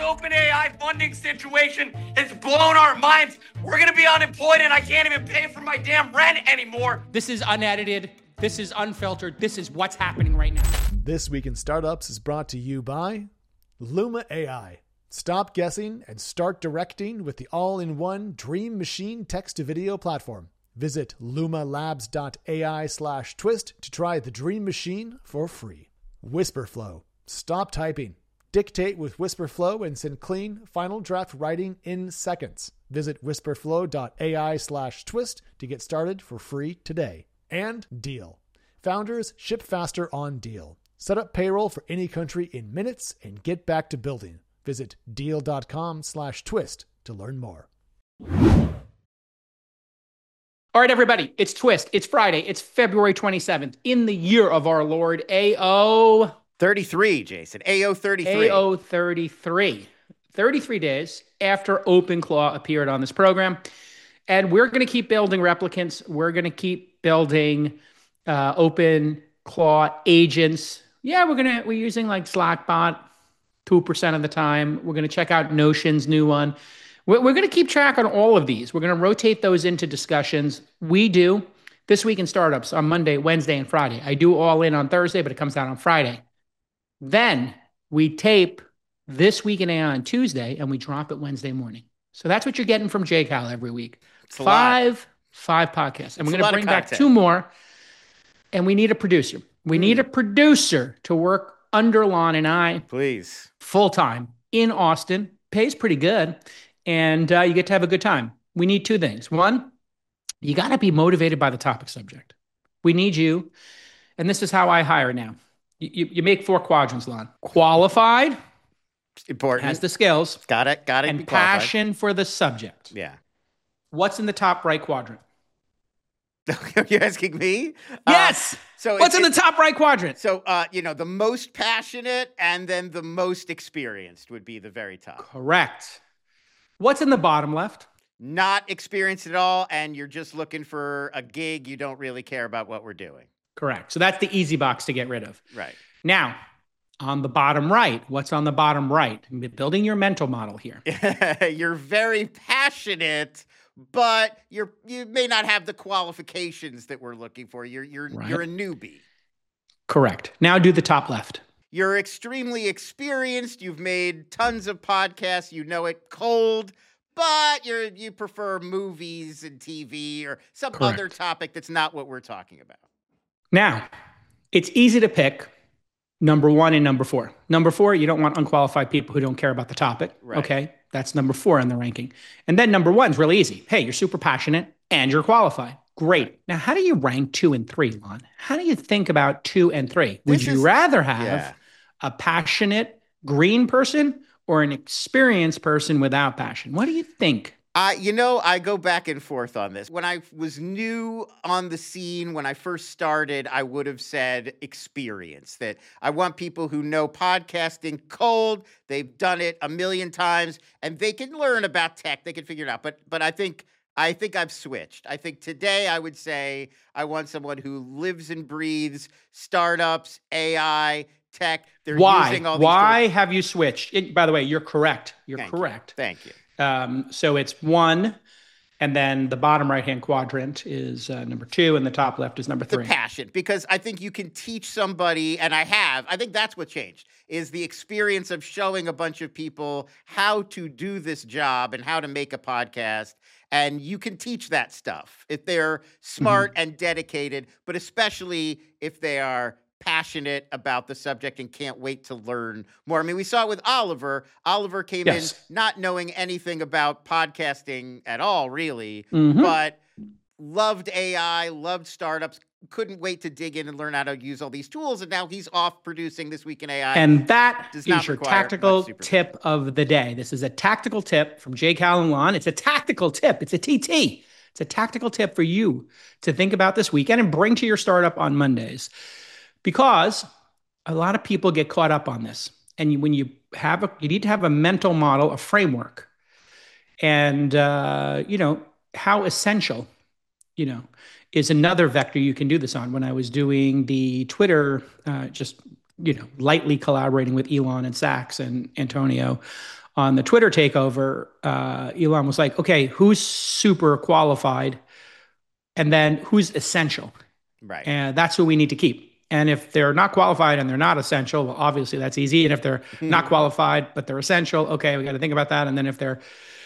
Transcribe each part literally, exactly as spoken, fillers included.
OpenAI funding situation has blown our minds. We're going to be unemployed and I can't even pay for my damn rent anymore. This is unedited. This is unfiltered. This is what's happening right now. This Week in Startups is brought to you by Luma A I. Stop guessing and start directing with the all-in-one Dream Machine text-to-video platform. Visit lumalabs.ai slash twist to try the Dream Machine for free. Whisperflow. Stop typing. Dictate with Whisperflow and send clean, final draft writing in seconds. Visit whisperflow.ai slash twist to get started for free today. And Deal. Founders ship faster on Deal. Set up payroll for any country in minutes and get back to building. Visit deal.com slash twist to learn more. All right, everybody, it's Twist. It's Friday. It's February twenty-seventh in the year of our Lord A O thirty-three, Jason. A O thirty-three. A O thirty-three. thirty-three days after OpenClaw appeared on this program. And we're going to keep building replicants. We're going to keep building uh, OpenClaw agents. Yeah, we're going to, we're using like Slackbot two percent of the time. We're going to check out Notion's new one. We're, we're going to keep track on all of these. We're going to rotate those into discussions. We do This Week in Startups on Monday, Wednesday, and Friday. I do All In on Thursday, but it comes out on Friday. Then we tape This Week in A I on Tuesday, and we drop it Wednesday morning. So that's what you're getting from J Cal every week. It's a five, lot. five podcasts. And It's we're a going to lot of bring back content. two more. And we need a producer. We Mm. need a producer to work under Lon and I Please. full-time in Austin. Pays pretty good. And uh, you get to have a good time. We need two things. One, you got to be motivated by the topic subject. We need you. And this is how I hire now. You, you, you make four quadrants, Lon. Qualified, Important. has the skills, got it. Got it. and passion for the subject. Yeah. What's in the top right quadrant? You're asking me? Yes. Uh, so What's it- in the it- top right quadrant? So, uh, you know, the most passionate and then the most experienced would be the very top. Correct. What's in the bottom left? Not experienced at all, and you're just looking for a gig. You don't really care about what we're doing. Correct. So that's the easy box to get rid of. Right. Now, on the bottom right, what's on the bottom right? Building your mental model here. You're very passionate, but you're you may not have the qualifications that we're looking for. You're you're Right. you're a newbie. Correct. Now do the top left. You're extremely experienced. You've made tons of podcasts. You know it cold, but you're you prefer movies and T V or some Correct. other topic that's not what we're talking about. Now, it's easy to pick number one and number four. Number four, you don't want unqualified people who don't care about the topic. Right. Okay. That's number four in the ranking. And then number one is really easy. Hey, you're super passionate and you're qualified. Great. Now, how do you rank two and three, Lon? How do you think about two and three? Would This you is- rather have yeah. a passionate green person or an experienced person without passion? What do you think? I, you know, I go back and forth on this. When I was new on the scene, when I first started, I would have said experience, that I want people who know podcasting cold. They've done it a million times and they can learn about tech. They can figure it out. But, but I think, I think I've switched. I think today I would say I want someone who lives and breathes startups, A I, tech. They're Why? using all these Why tools. have you switched? It- by the way, you're correct. You're Thank you. correct. Thank you. Um, so it's one, and then the bottom right-hand quadrant is uh, number two, and the top left is number The three. passion, because I think you can teach somebody, and I have, I think that's what changed, is the experience of showing a bunch of people how to do this job and how to make a podcast. And you can teach that stuff if they're smart Mm-hmm. and dedicated, but especially if they are passionate about the subject and can't wait to learn more. I mean, we saw it with Oliver. Oliver came Yes. in not knowing anything about podcasting at all, really, Mhm. but loved A I, loved startups, couldn't wait to dig in and learn how to use all these tools. And now he's off producing This Week in A I. And that Does is not your require tactical much supervision. tip of the day. This is a tactical tip from Jay Callan. It's a tactical tip. It's a T T. It's a tactical tip for you to think about this weekend and bring to your startup on Mondays. Because a lot of people get caught up on this. And you, when you have a, you need to have a mental model, a framework. And, uh, you know, how essential, you know, is another vector you can do this on. When I was doing the Twitter, uh, just, you know, lightly collaborating with Elon and Sachs and Antonio on the Twitter takeover, uh, Elon was like, okay, who's super qualified? And then who's essential? Right. And that's who we need to keep. And if they're not qualified and they're not essential, well, obviously that's easy. And if they're not qualified, but they're essential, okay, we got to think about that. And then if they're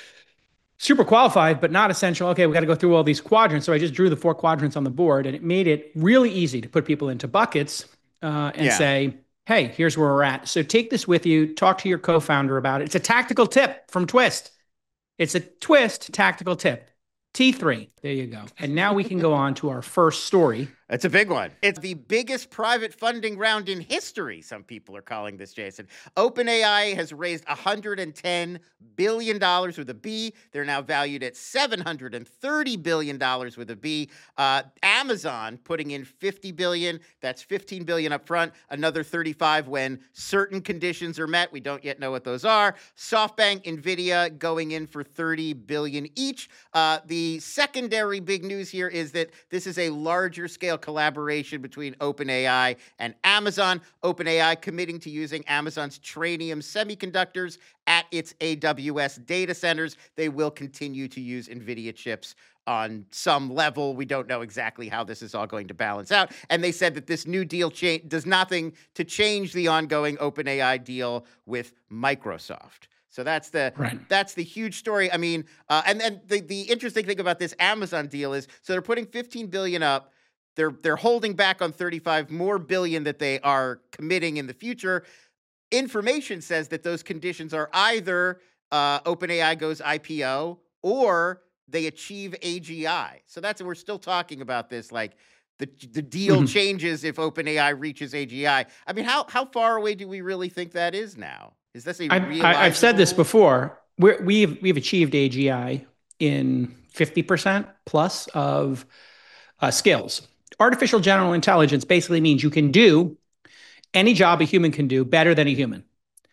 super qualified, but not essential, okay, we got to go through all these quadrants. So I just drew the four quadrants on the board, and it made it really easy to put people into buckets uh, and Yeah. say, hey, here's where we're at. So take this with you, talk to your co-founder about it. It's a tactical tip from Twist. It's a Twist tactical tip. T three. There you go. And now we can go on to our first story. It's a big one. It's the biggest private funding round in history, some people are calling this, Jason. OpenAI has raised one hundred ten billion dollars with a B. They're now valued at seven hundred thirty billion dollars with a B. Uh, Amazon putting in fifty billion dollars. That's fifteen billion dollars up front, another thirty-five when certain conditions are met. We don't yet know what those are. SoftBank, NVIDIA going in for thirty billion dollars each. Uh, the secondary big news here is that this is a larger scale collaboration between OpenAI and Amazon. OpenAI committing to using Amazon's Trainium semiconductors at its A W S data centers. They will continue to use NVIDIA chips on some level. We don't know exactly how this is all going to balance out. And they said that this new deal cha- does nothing to change the ongoing OpenAI deal with Microsoft. So that's the Right. that's the huge story. I mean, uh, and then the, the interesting thing about this Amazon deal is, so they're putting fifteen billion dollars up. They're they're holding back on thirty-five more billion that they are committing in the future. Information says that those conditions are either uh, OpenAI goes I P O or they achieve A G I. So that's we're still talking about this like the the deal Mm-hmm. changes if OpenAI reaches A G I. I mean, how how far away do we really think that is now? Is this a I, I, I've said this realizable- before. We're, we've we've achieved A G I in fifty percent plus of uh, skills. Artificial general intelligence basically means you can do any job a human can do better than a human.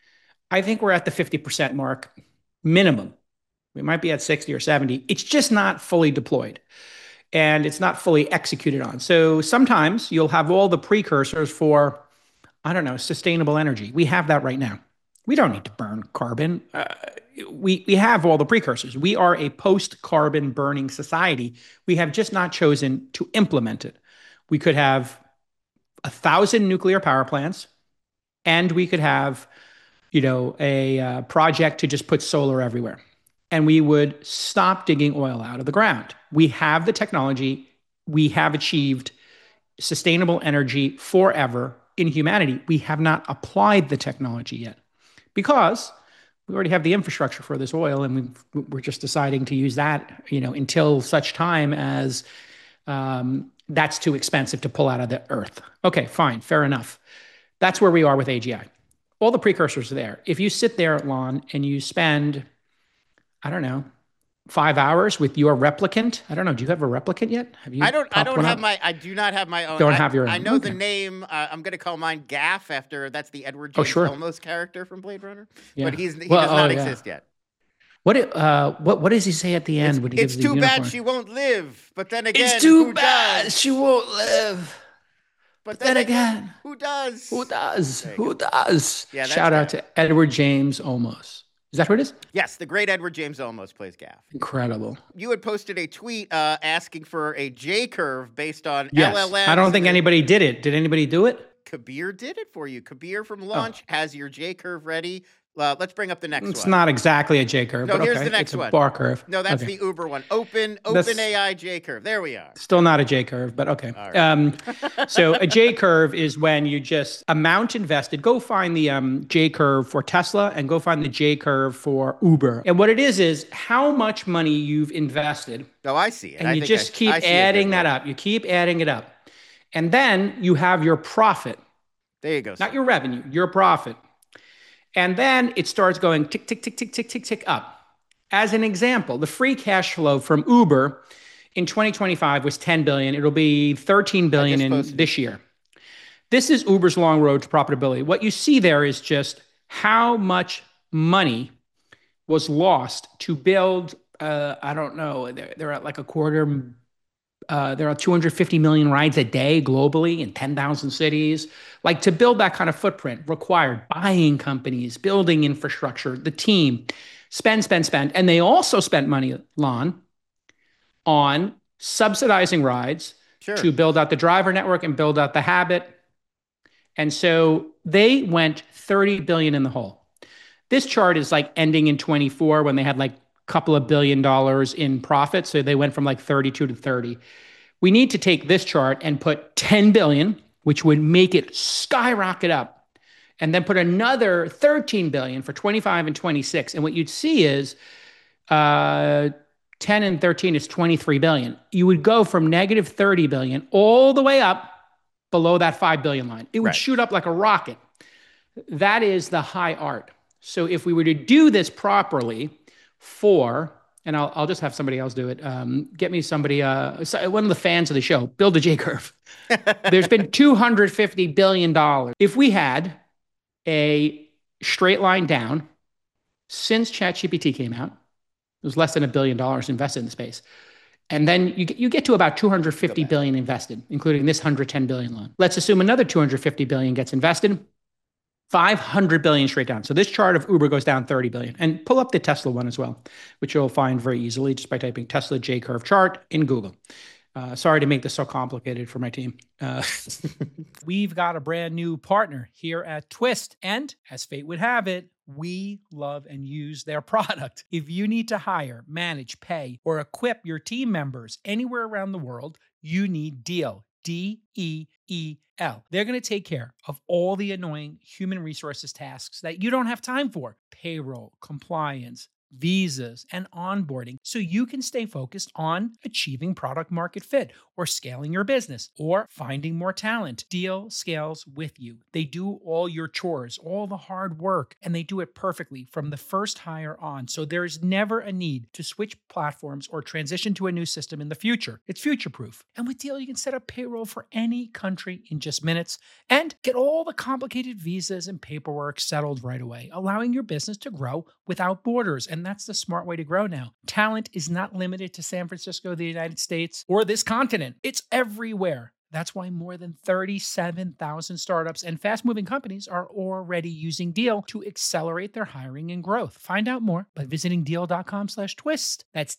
I think we're at the fifty percent mark minimum. We might be at sixty or seventy. It's just not fully deployed and it's not fully executed on. So sometimes you'll have all the precursors for, I don't know, sustainable energy. We have that right now. We don't need to burn carbon. Uh, we, we have all the precursors. We are a post-carbon burning society. We have just not chosen to implement it. We could have a thousand nuclear power plants, and we could have, you know, a uh, project to just put solar everywhere. And we would stop digging oil out of the ground. We have the technology. We have achieved sustainable energy forever in humanity. We have not applied the technology yet, because we already have the infrastructure for this oil, and we've, we're just deciding to use that, you know, until such time as um, that's too expensive to pull out of the earth. Okay, fine, fair enough. That's where we are with A G I. All the precursors are there. If you sit there, Lon, and you spend, I don't know, five hours with your replicant. I don't know. Do you have a replicant yet? Have you? I don't. I popped don't one have up? my. I do not have my own. Don't I, have your own. I know Okay. the name. Uh, I'm going to call mine Gaff after that's the Edward Oh, James sure. Olmos character from Blade Runner. Yeah. But he's he Well, does not oh, yeah. exist yet. What? it- Uh, what? What does he say at the end when he It's gives the too bad unicorn? she won't live. But then again, It's too who bad does? she won't live. But Then again, who does? who does? There you Who does? Yeah, that's Shout out good. to Edward James Olmos. Is that who it is? Yes, the great Edward James Olmos plays Gaff. Incredible. You had posted a tweet uh, asking for a J curve based on Yes. L L Ms. I don't think that- anybody did it. Did anybody do it? Kabir did it for you. Kabir Oh. from Launch has your J curve ready. Uh, let's bring up the next It's one. not exactly a J curve. No, but here's okay. the next it's a one. bar curve. No, that's Okay. the Uber one. Open That's- OpenAI J curve. There we are. Still not a J curve, but okay. All right. Um, so a J curve is when you just amount invested. Go find the um, J curve for Tesla and go find the J curve for Uber. And what it is is how much money you've invested, Oh, I see it. and I you think just I- keep I see it adding there. that up. You keep adding it up, and then you have your profit, There you go. not your revenue, your profit. And then it starts going tick, tick, tick, tick, tick, tick, tick up. As an example, the free cash flow from Uber in twenty twenty-five was ten billion. It'll be thirteen billion in posted it. this year. This is Uber's long road to profitability. What you see there is just how much money was lost to build, uh, I don't know, they're, they're at like a quarter Uh, there are two hundred fifty million rides a day globally in ten thousand cities. Like, to build that kind of footprint required buying companies, building infrastructure, the team, spend, spend, spend. And they also spent money, Lon, on subsidizing rides Sure. to build out the driver network and build out the habit. And so they went thirty billion in the hole. This chart is like ending in twenty-four when they had like a couple of billion dollars in profit. So they went from like thirty-two to thirty. We need to take this chart and put ten billion, which would make it skyrocket up, and then put another thirteen billion for twenty-five and twenty-six. And what you'd see is uh, ten and thirteen is twenty-three billion. You would go from negative thirty billion all the way up below that five billion line. It would Right. shoot up like a rocket. That is the high art. So if we were to do this properly for, and I'll, I'll just have somebody else do it. Um, get me somebody, uh, one of the fans of the show, build a J curve. There's been two hundred fifty billion dollars. If we had a straight line down since ChatGPT came out, it was less than a billion dollars invested in the space. And then you get, you get to about two hundred fifty billion invested, including this one hundred ten billion loan. Let's assume another two hundred fifty billion gets invested, five hundred billion straight down. So this chart of Uber goes down thirty billion. And pull up the Tesla one as well, which you'll find very easily just by typing Tesla J-curve chart in Google. Uh, sorry to make this so complicated for my team. Uh, We've got a brand new partner here at Twist. And as fate would have it, we love and use their product. If you need to hire, manage, pay, or equip your team members anywhere around the world, you need Deel. D E E L. They're going to take care of all the annoying human resources tasks that you don't have time for. Payroll, compliance, visas, and onboarding, so you can stay focused on achieving product market fit or scaling your business or finding more talent. Deel scales with you. They do all your chores, all the hard work, and they do it perfectly from the first hire on. So there is never a need to switch platforms or transition to a new system in the future. It's future-proof. And with Deel, you can set up payroll for any country in just minutes and get all the complicated visas and paperwork settled right away, allowing your business to grow without borders. And that's the smart way to grow now. Talent is not limited to San Francisco, the United States, or this continent. It's everywhere. That's why more than thirty-seven thousand startups and fast-moving companies are already using Deel to accelerate their hiring and growth. Find out more by visiting deel.com slash twist. That's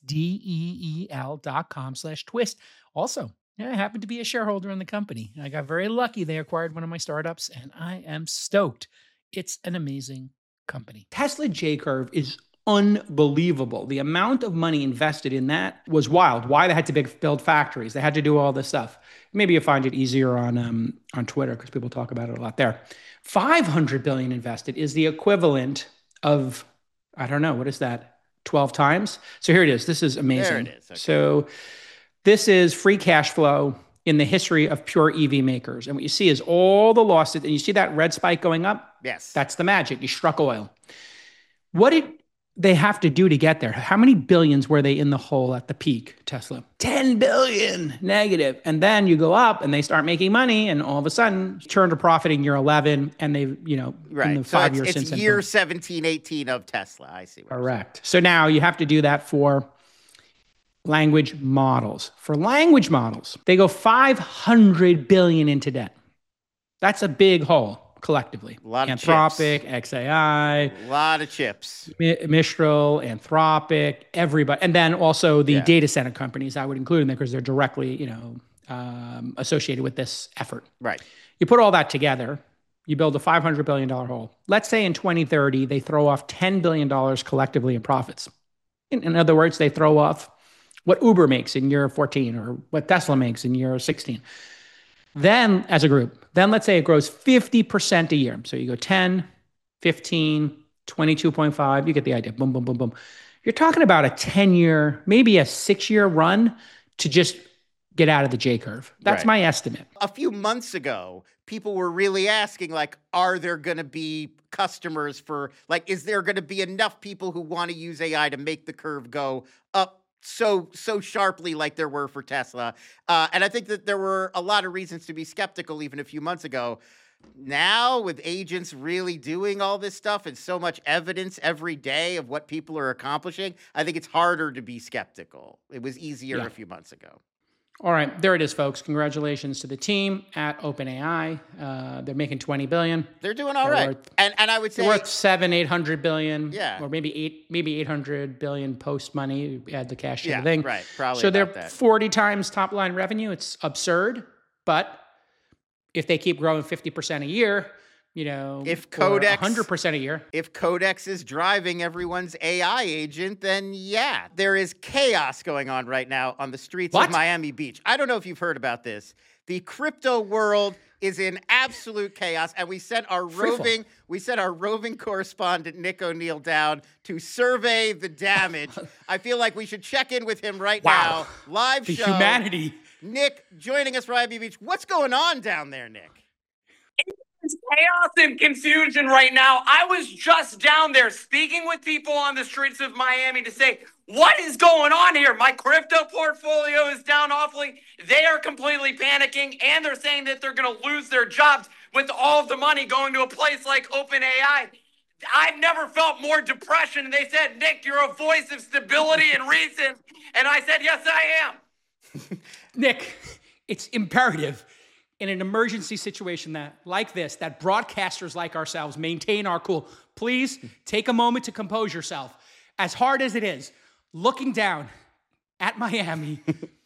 D-E-E-L dot com slash twist. Also, I happen to be a shareholder in the company. I got very lucky. They acquired one of my startups, and I am stoked. It's an amazing company. Tesla J-curve is unbelievable. The amount of money invested in that was wild. Why they had to big, build factories. They had to do all this stuff. Maybe you'll find it easier on um, on Twitter because people talk about it a lot there. five hundred billion invested is the equivalent of, I don't know, what is that? twelve times? So here it is. This is amazing. There it is. Okay. So this is free cash flow in the history of pure E V makers. And what you see is all the losses, and you see that red spike going up? Yes. That's the magic. You struck oil. What did they have to do to get there? How many billions were they in the hole at the peak, Tesla? ten billion negative. And then you go up and they start making money, and all of a sudden turn to profit in year eleven, and they, you know, right. in the so five it's, years it's since then. year seventeen, eighteen of Tesla. I see. What Correct. So now you have to do that for language models. For language models, they go five hundred billion into debt. That's a big hole. Collectively, A lot of Anthropic, chips. X A I, A lot of chips. Mi- Mistral, Anthropic, everybody, and then also the Yeah. data center companies. I would include in there because they're directly, you know, um, associated with this effort. Right. You put all that together, you build a five hundred billion dollars hole. Let's say in twenty thirty they throw off ten billion dollars collectively in profits. In, in other words, they throw off what Uber makes in year fourteen or what Tesla makes in year sixteen. Then, as a group, then let's say it grows fifty percent a year. So you go ten, fifteen, twenty-two point five, you get the idea. Boom, boom, boom, boom. You're talking about a ten-year, maybe a six-year run to just get out of the J-curve. That's Right. my estimate. A few months ago, people were really asking, like, are there going to be customers for, like, is there going to be enough people who want to use A I to make the curve go up so so sharply like there were for Tesla? Uh, and I think that there were a lot of reasons to be skeptical even a few months ago. Now, with agents really doing all this stuff and so much evidence every day of what people are accomplishing, I think it's harder to be skeptical. It was easier Yeah. a few months ago. All right, there it is, folks. Congratulations to the team at OpenAI. Uh, they're making twenty billion dollars. They're doing all They're right. worth- and and I would say They're worth seven, eight hundred billion. Yeah. Or maybe eight, maybe eight hundred billion post money. Add the cash to Yeah, the thing. right. Probably So they're about that. forty times top line revenue. It's absurd, but if they keep growing fifty percent a year, you know, If or Codex- one hundred percent a year. If Codex is driving everyone's A I agent, then yeah, there is chaos going on right now on the streets What? of Miami Beach. I don't know if you've heard about this. The crypto world is in absolute chaos, and we sent our Free fall. roving we sent our roving correspondent Nick O'Neill down to survey the damage. I feel like we should check in with him right Wow. now. Live The show. humanity. Nick joining us from Miami Beach. What's going on down there, Nick? It's chaos and confusion right now. I was just down there speaking with people on the streets of Miami to say, what is going on here? My crypto portfolio is down awfully. They are completely panicking, and they're saying that they're going to lose their jobs with all of the money going to a place like OpenAI. I've never felt more depression. And they said, Nick, you're a voice of stability and reason. And I said, yes, I am. Nick, it's imperative in an emergency situation that like this, that broadcasters like ourselves maintain our cool. Please take a moment to compose yourself. As hard as it is, looking down at Miami,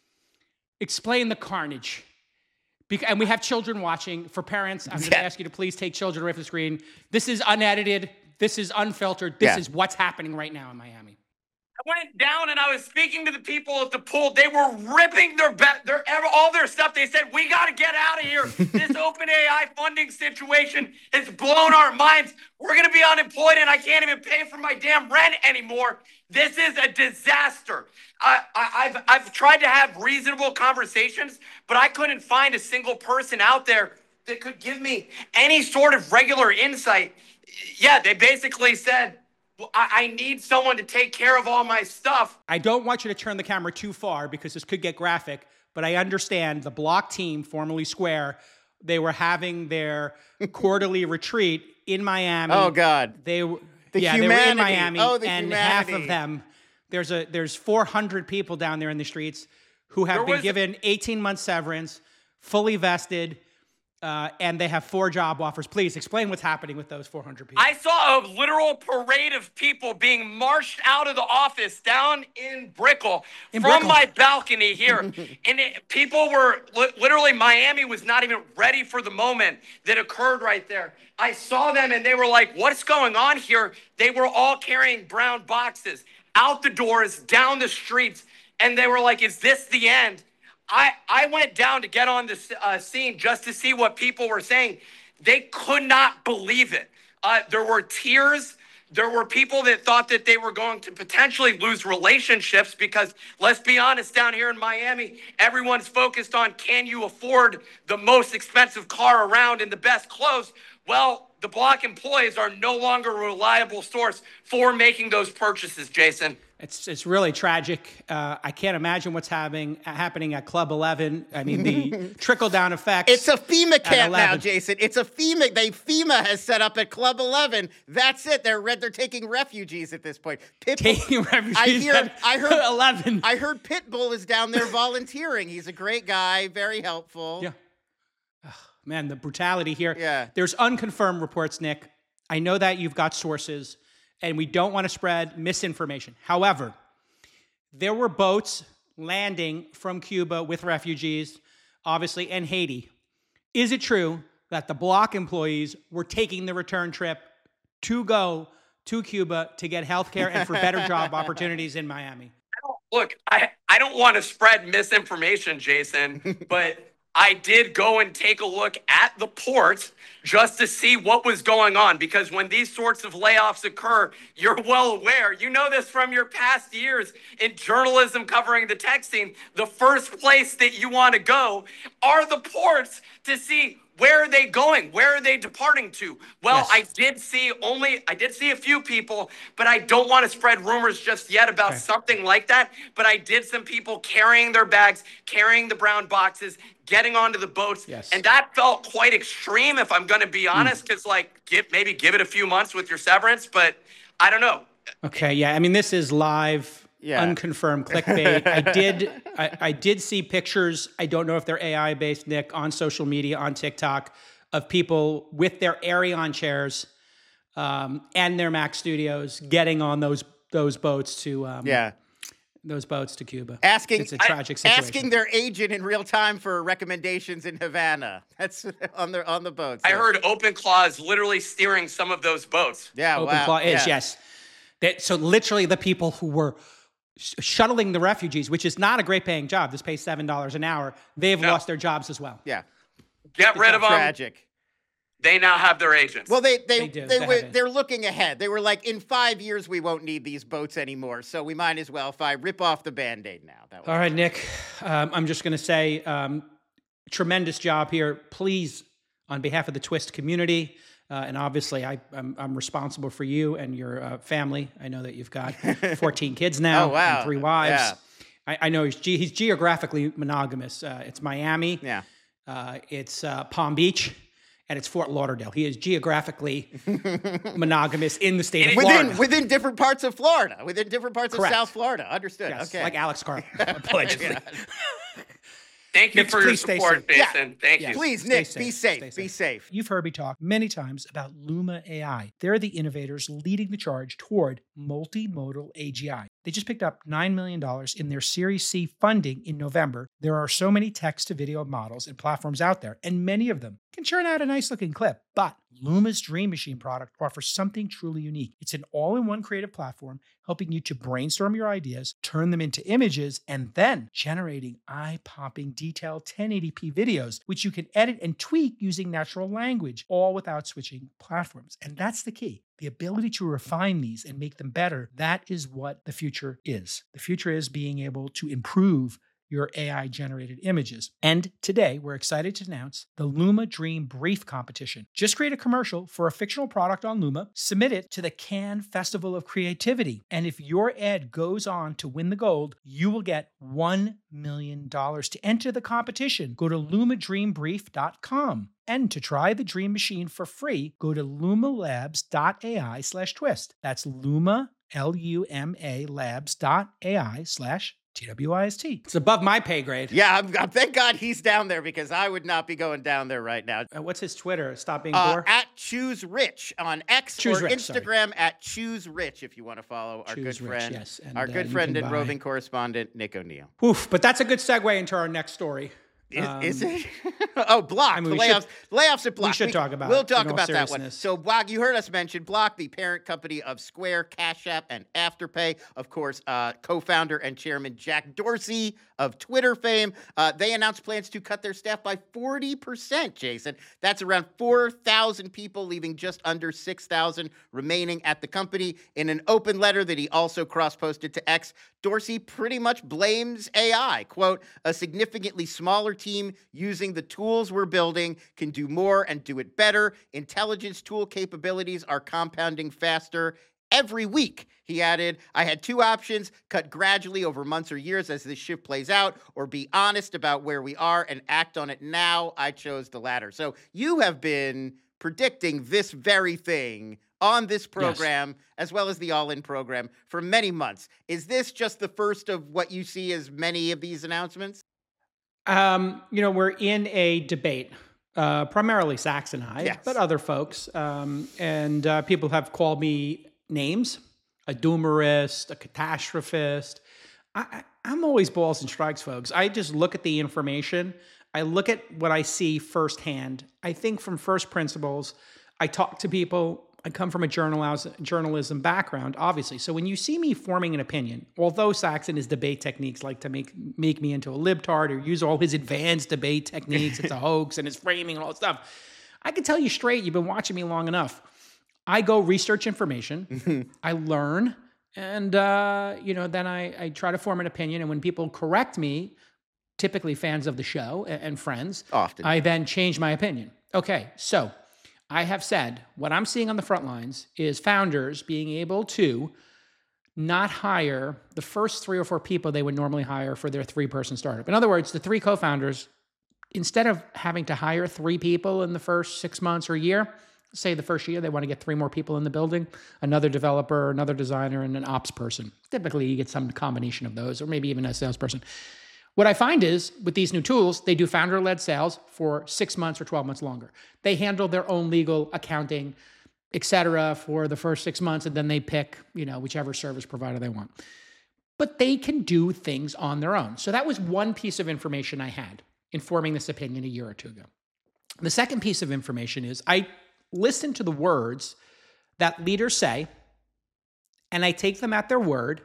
explain the carnage. Bec- and we have children watching. For parents, I'm going to Yeah. ask you to please take children away from the screen. This is unedited. This is unfiltered. This Yeah. is what's happening right now in Miami. I went down and I was speaking to the people at the pool. They were ripping their be- their ever all their stuff. They said, "We got to get out of here. This OpenAI funding situation has blown our minds. We're going to be unemployed, and I can't even pay for my damn rent anymore. This is a disaster." I, I, I've I've tried to have reasonable conversations, but I couldn't find a single person out there that could give me any sort of regular insight. Yeah, they basically said, well, I, I need someone to take care of all my stuff. I don't want you to turn the camera too far because this could get graphic, but I understand the Block team, formerly Square, they were having their quarterly retreat in Miami. Oh, God. They w- The yeah, they were in humanity. Miami, Oh, the and half humanity. of them, there's a there's four hundred people down there in the streets who have There been was- given eighteen months severance, fully vested, uh, and they have four job offers. Please explain what's happening with those four hundred people. I saw a literal parade of people being marched out of the office down in Brickell In from Brickell. my balcony here. And it, people were li- literally, Miami was not even ready for the moment that occurred right there. I saw them and they were like, what's going on here? They were all carrying brown boxes out the doors, down the streets. And they were like, is this the end? I, I went down to get on the uh, scene just to see what people were saying. They could not believe it. Uh, there were tears. There were people that thought that they were going to potentially lose relationships because, let's be honest, down here in Miami, everyone's focused on, can you afford the most expensive car around and the best clothes? Well, the Block employees are no longer a reliable source for making those purchases, Jason. It's it's really tragic. Uh, I can't imagine what's having, happening at Club eleven. I mean, the trickle-down effects. It's a FEMA camp now, eleven. Jason. It's a FEMA. They FEMA has set up at Club eleven. That's it. They're red. They're taking refugees at this point. Pitbull, taking refugees I hear. at I heard. eleven. I heard Pitbull is down there volunteering. He's a great guy. Very helpful. Yeah. Ugh, man, the brutality here. Yeah. There's unconfirmed reports, Nick. I know that you've got sources, and we don't want to spread misinformation. However, there were boats landing from Cuba with refugees, obviously, and Haiti. Is it true that the Block employees were taking the return trip to go to Cuba to get health care and for better job opportunities in Miami? Look, I, I don't want to spread misinformation, Jason, but I did go and take a look at the port just to see what was going on. Because when these sorts of layoffs occur, you're well aware. You know this from your past years in journalism covering the tech scene. The first place that you want to go are the ports to see where are they going? Where are they departing to? Well, Yes. I did see only, I did see a few people, but I don't want to spread rumors just yet about Okay. something like that. But I did some people carrying their bags, carrying the brown boxes, getting onto the boats. Yes. And that felt quite extreme, if I'm going to be honest, because like, give, maybe give it a few months with your severance, but I don't know. Okay, yeah. I mean, this is live Yeah. unconfirmed clickbait. I did I, I did see pictures, I don't know if they're A I based, Nick, on social media, on TikTok, of people with their Aeron chairs um, and their Mac Studios getting on those those boats to um, Yeah. those boats to Cuba. Asking, It's a tragic situation. asking their agent in real time for recommendations in Havana. That's on the on the boats. I heard OpenClaw is literally steering some of those boats. Yeah, Open wow. Claw is, yeah. yes. That, so literally the people who were sh- shuttling the refugees, which is not a great paying job. This pays seven dollars an hour. They've No. lost their jobs as well. Yeah. Get rid of them. Tragic. They now have their agents. Well, they they They do. they, They were have it. they're looking ahead. They were like, in five years we won't need these boats anymore, so we might as well if I rip off the Band-Aid now. That was All right, Nick. Um, I'm just going to say, um, tremendous job here. Please, on behalf of the Twist community, uh, and obviously I, I'm, I'm responsible for you and your uh, family. I know that you've got fourteen kids now Oh, wow. and three wives. Yeah. I, I know he's, ge- he's geographically monogamous. Uh, it's Miami. Yeah. Uh, it's uh, Palm Beach. And it's Fort Lauderdale. He is geographically monogamous in the state of Within Florida. within different parts of Florida, within different parts Correct. of South Florida. Understood. Yes, okay. like Alex Carr, allegedly. Yeah. Thank you Nick, for your please stay support, safe. Jason. Thank Yeah. you. Please, Stay Nick, safe. be safe. Stay Be safe. safe. You've heard me talk many times about Luma A I. They're the innovators leading the charge toward multimodal A G I. They just picked up nine million dollars in their Series C funding in November. There are so many text to video models and platforms out there, and many of them can churn out a nice looking clip. But Luma's Dream Machine product offers something truly unique. It's an all-in-one creative platform helping you to brainstorm your ideas, turn them into images, and then generating eye-popping detailed ten eighty p videos, which you can edit and tweak using natural language, all without switching platforms. And that's the key. The ability to refine these and make them better, that is what the future is. The future is being able to improve your A I-generated images. And today, we're excited to announce the Luma Dream Brief Competition. Just create a commercial for a fictional product on Luma, submit it to the Cannes Festival of Creativity, and if your ad goes on to win the gold, you will get one million dollars. To enter the competition, go to luma dream brief dot com. And to try the Dream Machine for free, go to lumalabs.ai slash twist. That's Luma, L U M A labs.ai slash T W I S T. It's above my pay grade. Yeah, I'm, I'm, thank God he's down there because I would not be going down there right now. Uh, what's his Twitter? Stop being Uh, poor. at Choose Rich on X Choose or Rich, sorry. Instagram at Choose Rich if you want to follow our Choose good Rich, friend, yes. And, our uh, good you friend can and buy- roving correspondent Nick O'Neill. Oof, but that's a good segue into our next story. Is, Um, is it? oh, Block. I mean, the we layoffs. should- layoffs at Block. we should talk about We'll it, talk in all about that one. seriousness. So, Block, you heard us mention Block, the parent company of Square, Cash App, and Afterpay. Of course, uh, co-founder and chairman Jack Dorsey of Twitter fame. Uh, they announced plans to cut their staff by forty percent, Jason. That's around four thousand people, leaving just under six thousand remaining at the company. In an open letter that he also cross-posted to X, Dorsey pretty much blames A I. Quote, a significantly smaller team using the tools we're building can do more and do it better. Intelligence tool capabilities are compounding faster every week. He added, I had two options, cut gradually over months or years as this shift plays out, or be honest about where we are and act on it now. I chose the latter. So you have been predicting this very thing on this program, yes, as well as the All-In program for many months. Is this just the first of what you see as many of these announcements? Um, you know, we're in a debate, uh, primarily Sax and I, Yes. but other folks. Um, and uh, people have called me names, a doomerist, a catastrophist. I, I, I'm always balls and strikes, folks. I just look at the information. I look at what I see firsthand. I think from first principles. I talk to people. I come from a journal- journalism background, obviously. So when you see me forming an opinion, although Sax and his debate techniques like to make make me into a libtard or use all his advanced debate techniques, it's a hoax and his framing and all that stuff, I can tell you straight, you've been watching me long enough. I go research information, I learn, and uh, you know, then I, I try to form an opinion. And when people correct me, typically fans of the show and, and friends, Often. I then change my opinion. Okay, so I have said what I'm seeing on the front lines is founders being able to not hire the first three or four people they would normally hire for their three-person startup. In other words, the three co-founders, instead of having to hire three people in the first six months or a year, say the first year they want to get three more people in the building, another developer, another designer, and an ops person. Typically, you get some combination of those, or maybe even a salesperson. What I find is with these new tools, they do founder-led sales for six months or twelve months longer. They handle their own legal, accounting, et cetera, for the first six months, and then they pick, you know, whichever service provider they want. But they can do things on their own. So that was one piece of information I had informing this opinion a year or two ago. The second piece of information is I listen to the words that leaders say, and I take them at their word,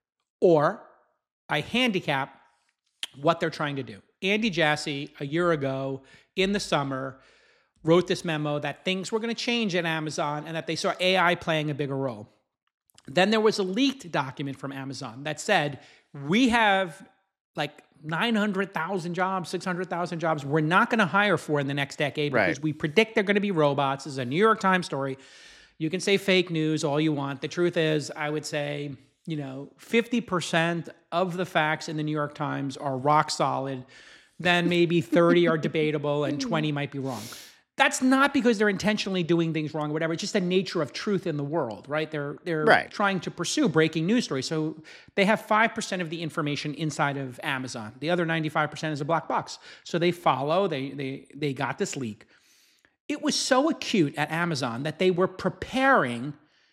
or I handicap what they're trying to do. Andy Jassy, a year ago in the summer, wrote this memo that things were going to change at Amazon and that they saw A I playing a bigger role. Then there was a leaked document from Amazon that said, we have like nine hundred thousand jobs, six hundred thousand jobs we're not going to hire for in the next decade because Right. we predict they're going to be robots. This is a New York Times story. You can say fake news all you want. The truth is, I would say, you know, fifty percent of the facts in the New York Times are rock solid. Then maybe thirty are debatable and twenty might be wrong. That's not because they're intentionally doing things wrong or whatever. It's just the nature of truth in the world, right? They're they're Right. trying to pursue breaking news stories. So they have five percent of the information inside of Amazon. The other ninety-five percent is a black box. So they follow, they they they got this leak. It was so acute at Amazon that they were preparing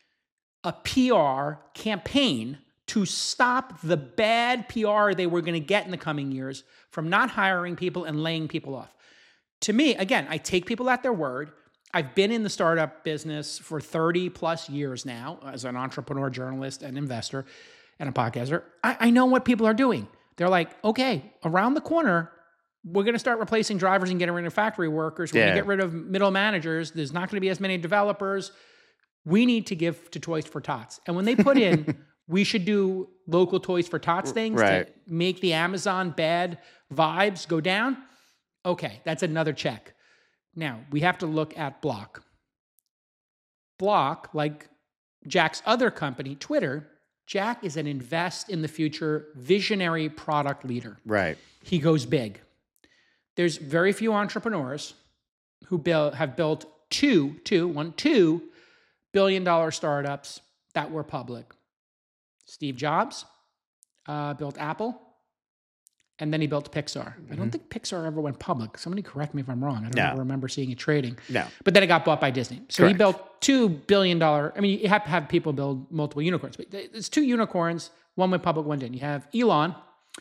a P R campaign to stop the bad P R they were going to get in the coming years from not hiring people and laying people off. To me, again, I take people at their word. I've been in the startup business for thirty plus years now as an entrepreneur, journalist, and investor, and a podcaster. I, I know what people are doing. They're like, okay, around the corner, we're going to start replacing drivers and getting rid of factory workers. We're Yeah. going to get rid of middle managers. There's not going to be as many developers. We need to give to Toys for Tots. And when they put in, we should do local Toys for Tots things Right. to make the Amazon bad vibes go down. Okay, that's another check. Now, we have to look at Block. Block, like Jack's other company, Twitter, Jack is an invest in the future visionary product leader. Right. He goes big. There's very few entrepreneurs who build, have built two, two, one, two billion dollar startups that were public. Steve Jobs uh, built Apple, and then he built Pixar. Mm-hmm. I don't think Pixar ever went public. Somebody correct me if I'm wrong. I don't No. ever remember seeing it trading. No. But then it got bought by Disney. So Correct. he built two billion dollars. I mean, you have to have people build multiple unicorns. But there's two unicorns. One went public, one didn't. You have Elon,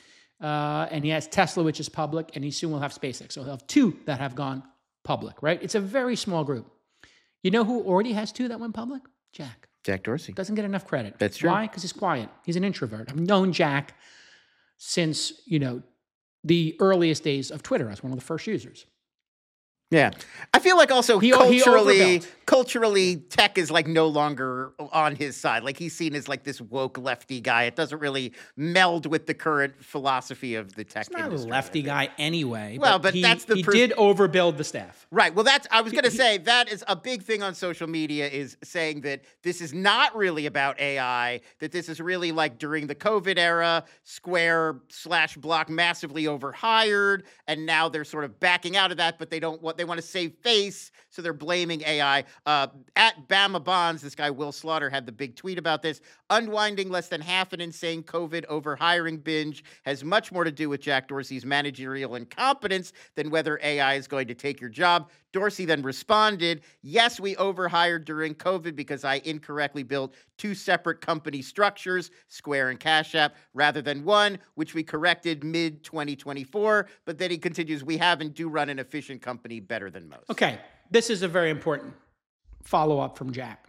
uh, and he has Tesla, which is public, and he soon will have SpaceX. So he'll have two that have gone public, right? It's a very small group. You know who already has two that went public? Jack. Jack Dorsey. Doesn't get enough credit. That's true. Why? Because he's quiet. He's an introvert. I've known Jack since, you know, the earliest days of Twitter. I was one of the first users. Yeah. I feel like also He- he culturally, overbuilt. culturally, tech is like no longer on his side. Like he's seen as like this woke lefty guy. It doesn't really meld with the current philosophy of the tech He's not a industry. lefty guy anyway. Well, but he, that's the he pers- did overbuild the staff. Right. Well, that's, I was going to say that is a big thing on social media is saying that this is not really about A I, that this is really like during the COVID era, Square slash Block massively overhired, and now they're sort of backing out of that, but they don't want, they want to save face, so they're blaming A I. Uh, at Bama Bonds, this guy Will Slaughter had the big tweet about this. Unwinding less than half an insane COVID overhiring binge has much more to do with Jack Dorsey's managerial incompetence than whether A I is going to take your job. Dorsey then responded, yes, we overhired during COVID because I incorrectly built two separate company structures, Square and Cash App, rather than one, which we corrected mid twenty twenty-four. But then he continues, we have and do run an efficient company better than most. Okay, this is a very important follow-up from Jack.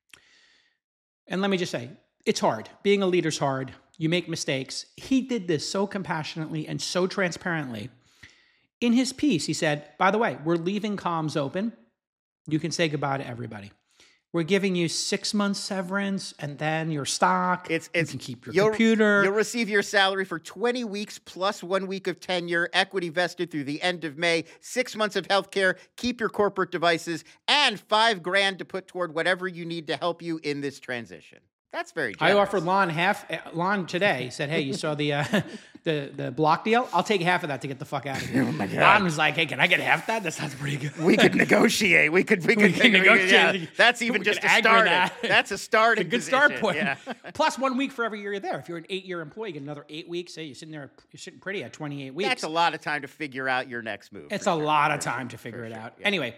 And let me just say, it's hard. Being a leader's hard. You make mistakes. He did this so compassionately and so transparently. In his piece, he said, by the way, we're leaving comms open. You can say goodbye to everybody. We're giving you six months severance and then your stock. It's, it's, you can keep your you'll, computer. You'll receive your salary for twenty weeks plus one week of tenure, equity vested through the end of May, six months of healthcare, keep your corporate devices, and five grand to put toward whatever you need to help you in this transition. That's very I generous. offered Lon half. uh, Lon today said, "Hey, you saw the uh, the the block deal? I'll take half of that to get the fuck out of here." Oh my God. Lon was like, "Hey, can I get half that? That sounds pretty good." We could negotiate. We could. We could can we could- negotiate. yeah. That's even We just could a aggro start. that. That's a starting. It's a good start position. point. Yeah. Plus one week for every year you're there. If you're an eight-year employee, you get another eight weeks. Say you're sitting there, you're sitting pretty at twenty-eight weeks. That's a lot of time to figure out your next move. It's for a sure. lot of For time sure. to figure For it sure. out. Yeah. Anyway,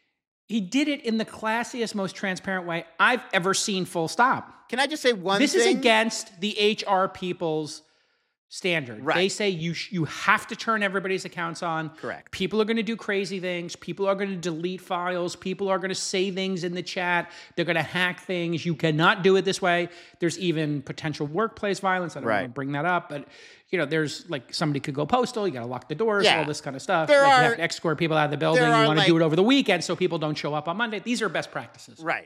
he did it in the classiest, most transparent way I've ever seen. Full stop. Can I just say one This thing? is against the H R people's standard. Right. They say you sh- you have to turn everybody's accounts on. Correct. People are going to do crazy things. People are going to delete files. People are going to say things in the chat. They're going to hack things. You cannot do it this way. There's even potential workplace violence. I don't Right. want to bring that up, but you know, there's like somebody could go postal. You got to lock the doors. Yeah. All this kind of stuff. There like you are- have to escort people out of the building. there You are, want to like- do it over the weekend so people don't show up on Monday. These are best practices. Right.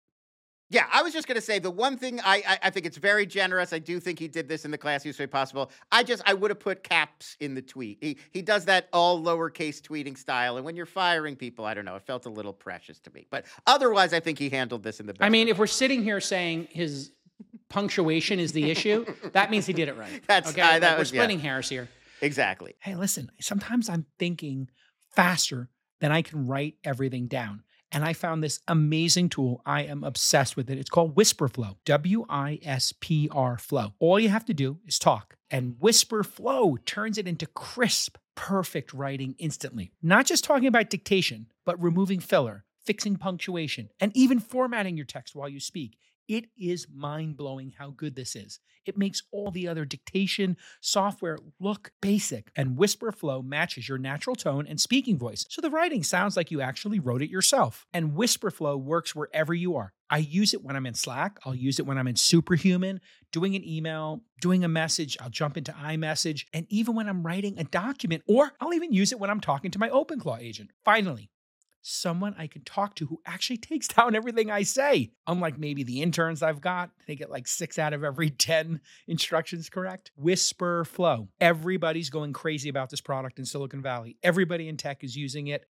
Yeah, I was just going to say the one thing I, I I think it's very generous. I do think he did this in the classiest way possible. I just I would have put caps in the tweet. He he does that all lowercase tweeting style, and when you're firing people, I don't know. It felt a little precious to me, but otherwise, I think he handled this in the best. I mean, way. if we're sitting here saying his punctuation is the issue, that means he did it right. That's- okay. uh, Like, that we're was- yeah. splitting hairs here. exactly. Hey, listen, sometimes I'm thinking faster than I can write everything down. And I found this amazing tool. I am obsessed with it. It's called WhisperFlow, W I S P R Flow. All you have to do is talk, and WhisperFlow turns it into crisp, perfect writing instantly. Not just talking about dictation, but removing filler, fixing punctuation, and even formatting your text while you speak. It is mind-blowing how good this is. It makes all the other dictation software look basic, and WhisperFlow matches your natural tone and speaking voice, so the writing sounds like you actually wrote it yourself. And WhisperFlow works wherever you are. I use it when I'm in Slack. I'll use it when I'm in Superhuman, doing an email, doing a message. I'll jump into iMessage, and even when I'm writing a document, or I'll even use it when I'm talking to my OpenClaw agent. Finally, someone I can talk to who actually takes down everything I say. Unlike maybe the interns I've got, they get like six out of every ten instructions correct. WhisperFlow. Everybody's going crazy about this product in Silicon Valley. Everybody in tech is using it.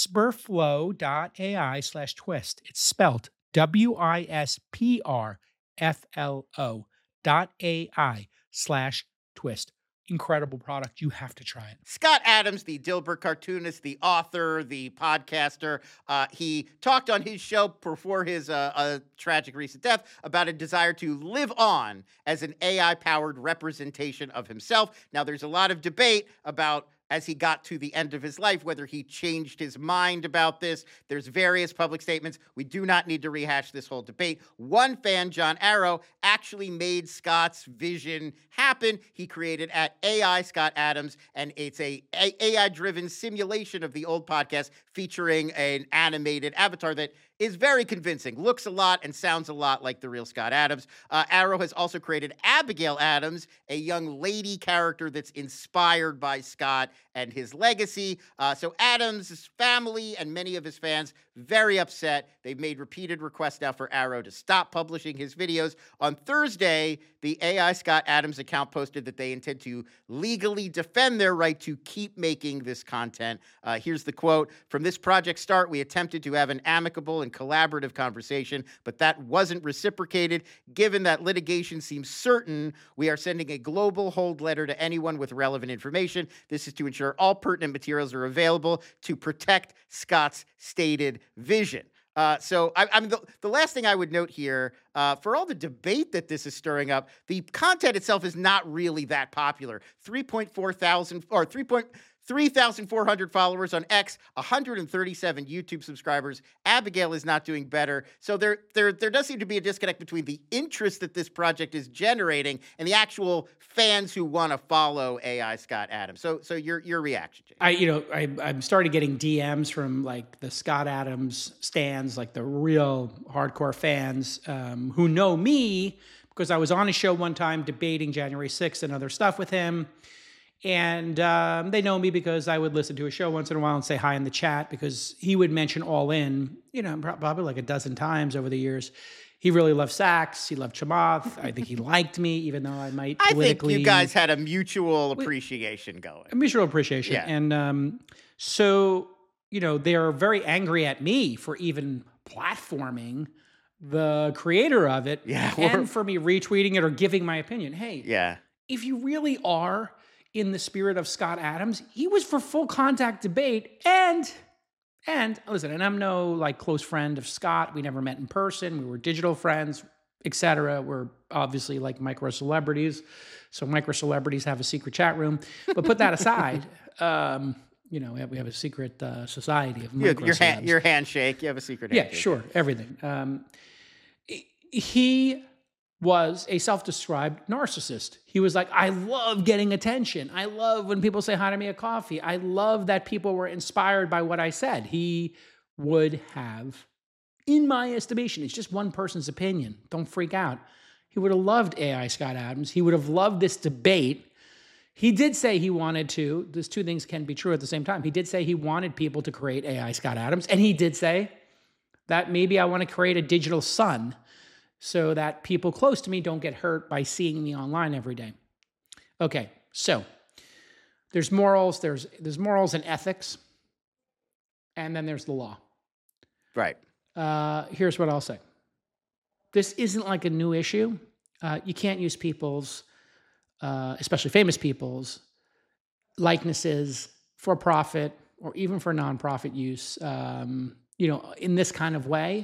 whisperflow.ai slash twist. It's spelled W I S P R F L O dot A-I slash twist. Incredible product. You have to try it. Scott Adams, the Dilbert cartoonist, the author, the podcaster, uh, he talked on his show before his uh, uh, tragic recent death about a desire to live on as an A I-powered representation of himself. Now, there's a lot of debate about, as he got to the end of his life, whether he changed his mind about this. There's various public statements. We do not need to rehash this whole debate. One fan, John Arrow, actually made Scott's vision happen. He created at A I Scott Adams, and it's a A I-driven simulation of the old podcast featuring an animated avatar that is very convincing, looks a lot and sounds a lot like the real Scott Adams. Uh, Arrow has also created Abigail Adams, a young lady character that's inspired by Scott and his legacy. Uh, so Adams' family and many of his fans very upset. They've made repeated requests now for Arrow to stop publishing his videos. On Thursday, the A I Scott Adams account posted that they intend to legally defend their right to keep making this content. Uh, here's the quote. From this project start, we attempted to have an amicable and collaborative conversation, but that wasn't reciprocated. Given that litigation seems certain, we are sending a global hold letter to anyone with relevant information. This is to ensure all pertinent materials are available to protect Scott's stated vision. Uh, so I, I'm the, the last thing I would note here, uh, for all the debate that this is stirring up, the content itself is not really that popular. three point four thousand or three point three thousand four hundred followers on X, one hundred thirty-seven YouTube subscribers. Abigail is not doing better. So there, there, there does seem to be a disconnect between the interest that this project is generating and the actual fans who want to follow A I Scott Adams. So, so your your reaction, Jay? I, you know, I, I'm started getting D Ms from like the Scott Adams stands, like the real hardcore fans um, who know me because I was on a show one time debating January sixth and other stuff with him. And um, they know me because I would listen to a show once in a while and say hi in the chat because he would mention All In, you know, probably like a dozen times over the years. He really loved Sachs. He loved Chamath. I think he liked me, even though I might I politically... think you guys had a mutual appreciation going. A mutual appreciation. Yeah. And um, so, you know, they're very angry at me for even platforming the creator of it, Yeah, we're- and for me retweeting it or giving my opinion. Hey, Yeah. if you really are in the spirit of Scott Adams, he was for full contact debate. And, and listen, and I'm no like close friend of Scott. We never met in person. We were digital friends, et cetera. We're obviously like micro celebrities. So micro celebrities have a secret chat room. But put that aside, um, you know, we have, we have a secret uh, society of Your, micro your, hand, celebs. your handshake. You have a secret Yeah, handshake. sure, everything. Um, he was a self-described narcissist. He was like, I love getting attention. I love when people say hi to me at coffee. I love that people were inspired by what I said. He would have, in my estimation, it's just one person's opinion. Don't freak out. He would have loved A I Scott Adams. He would have loved this debate. He did say he wanted to, those two things can be true at the same time. He did say he wanted people to create A I Scott Adams. And he did say that maybe I want to create a digital son so that people close to me don't get hurt by seeing me online every day. Okay, so there's morals, there's there's morals and ethics, and then there's the law. Right. Uh, here's what I'll say. This isn't like a new issue. Uh, you can't use people's, uh, especially famous people's, likenesses for profit or even for nonprofit use, um, you know, in this kind of way.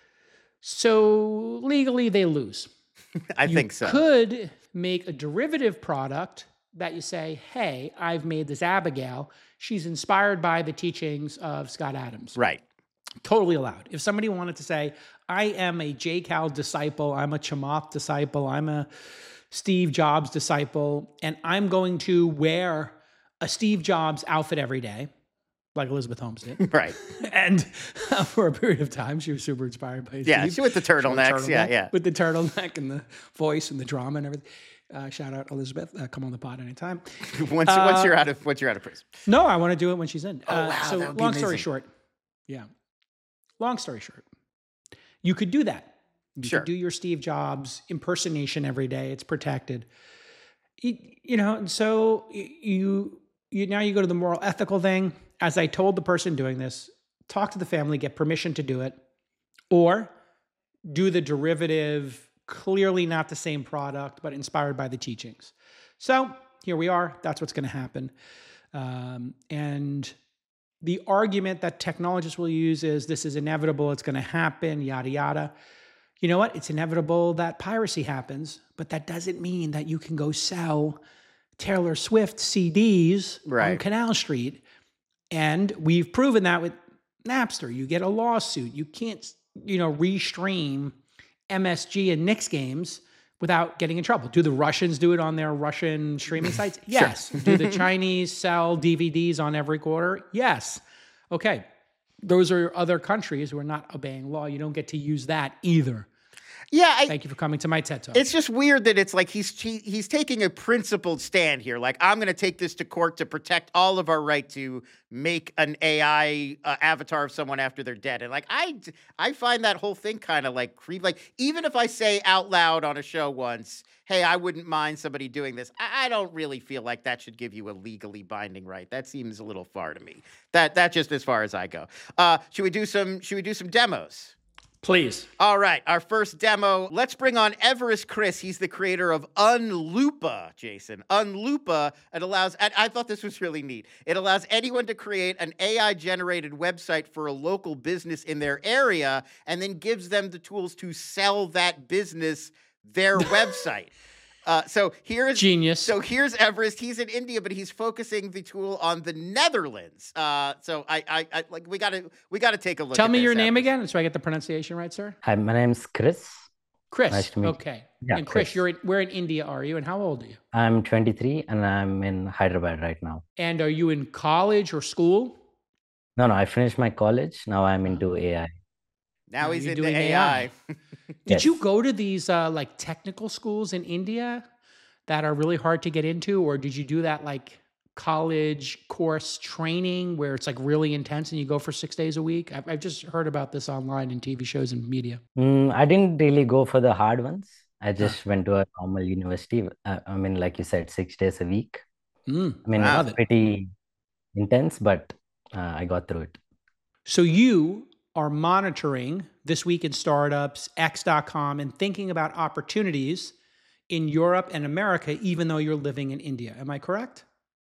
So legally, they lose. I you think so. Could make a derivative product that you say, hey, I've made this Abigail. She's inspired by the teachings of Scott Adams. Right. Totally allowed. If somebody wanted to say, I am a J. Cal disciple, I'm a Chamath disciple, I'm a Steve Jobs disciple, and I'm going to wear a Steve Jobs outfit every day, like Elizabeth Holmes did. Right. And uh, for a period of time, she was super inspired by Yeah, Steve. she with the turtlenecks. Yeah, yeah. With the turtleneck and the voice and the drama and everything. Uh, shout out Elizabeth. Uh, come on the pod anytime. once, Uh, once you're out of once you're out of prison. No, I want to do it when she's in. Oh, Uh, wow, so that would be long story amazing. short, yeah. Long story short, you could do that. You Sure. could do your Steve Jobs impersonation every day. It's protected. You, you know, and so you you now you go to the moral ethical thing. As I told the person doing this, talk to the family, get permission to do it, or do the derivative, clearly not the same product, but inspired by the teachings. So here we are. That's what's going to happen. Um, and the argument that technologists will use is this is inevitable, it's going to happen, yada, yada. You know what? It's inevitable that piracy happens, but that doesn't mean that you can go sell Taylor Swift C Ds on Right. Canal Street. And we've proven that with Napster. You get a lawsuit. You can't, you know, restream M S G and Knicks games without getting in trouble. Do the Russians do it on their Russian streaming sites? Yes. Do the Chinese sell D V Ds on every quarter? Yes. Okay. Those are other countries who are not obeying law. You don't get to use that either. Yeah, I, Thank you for coming to my TED Talk. it's just weird that it's like he's he, he's taking a principled stand here. Like, I'm going to take this to court to protect all of our right to make an A I uh, avatar of someone after they're dead. And like, I I find that whole thing kind of like creepy. Like, even if I say out loud on a show once, hey, I wouldn't mind somebody doing this, I, I don't really feel like that should give you a legally binding right. That seems a little far to me. That that's just as far as I go. Uh, should we do some Should we do some demos? Please. All right, our first demo. Let's bring on Everest Chris. He's the creator of Unlupa, Jason. Unlupa, it allows, and I thought this was really neat. It allows anyone to create an A I-generated website for a local business in their area and then gives them the tools to sell that business their website. Uh, so here's Genius. So here's Everest. He's in India, but he's focusing the tool on the Netherlands. Uh, so I, I, I like we gotta we gotta take a look. Tell at me this, your name Everest. again so I get the pronunciation right, sir. Hi, my name's Chris. Chris. Nice to meet you. Okay. Yeah, and Chris, Chris. you're in, where in India are you and how old are you? I'm twenty-three and I'm in Hyderabad right now. And are you in college or school? No, no, I finished my college. Now I'm into A I. Now Now he's you're into doing A A I. I. Did Yes. you go to these uh, like technical schools in India that are really hard to get into, or did you do that like college course training where it's like really intense and you go for six days a week? I've, I've just heard about this online in T V shows and media. Mm, I didn't really go for the hard ones. I just went to a normal university. Uh, I mean, like you said, six days a week. Mm, I mean, Wow. it's pretty intense, but uh, I got through it. So you are monitoring This Week in Startups, X dot com, and thinking about opportunities in Europe and America, even though you're living in India. Am I correct?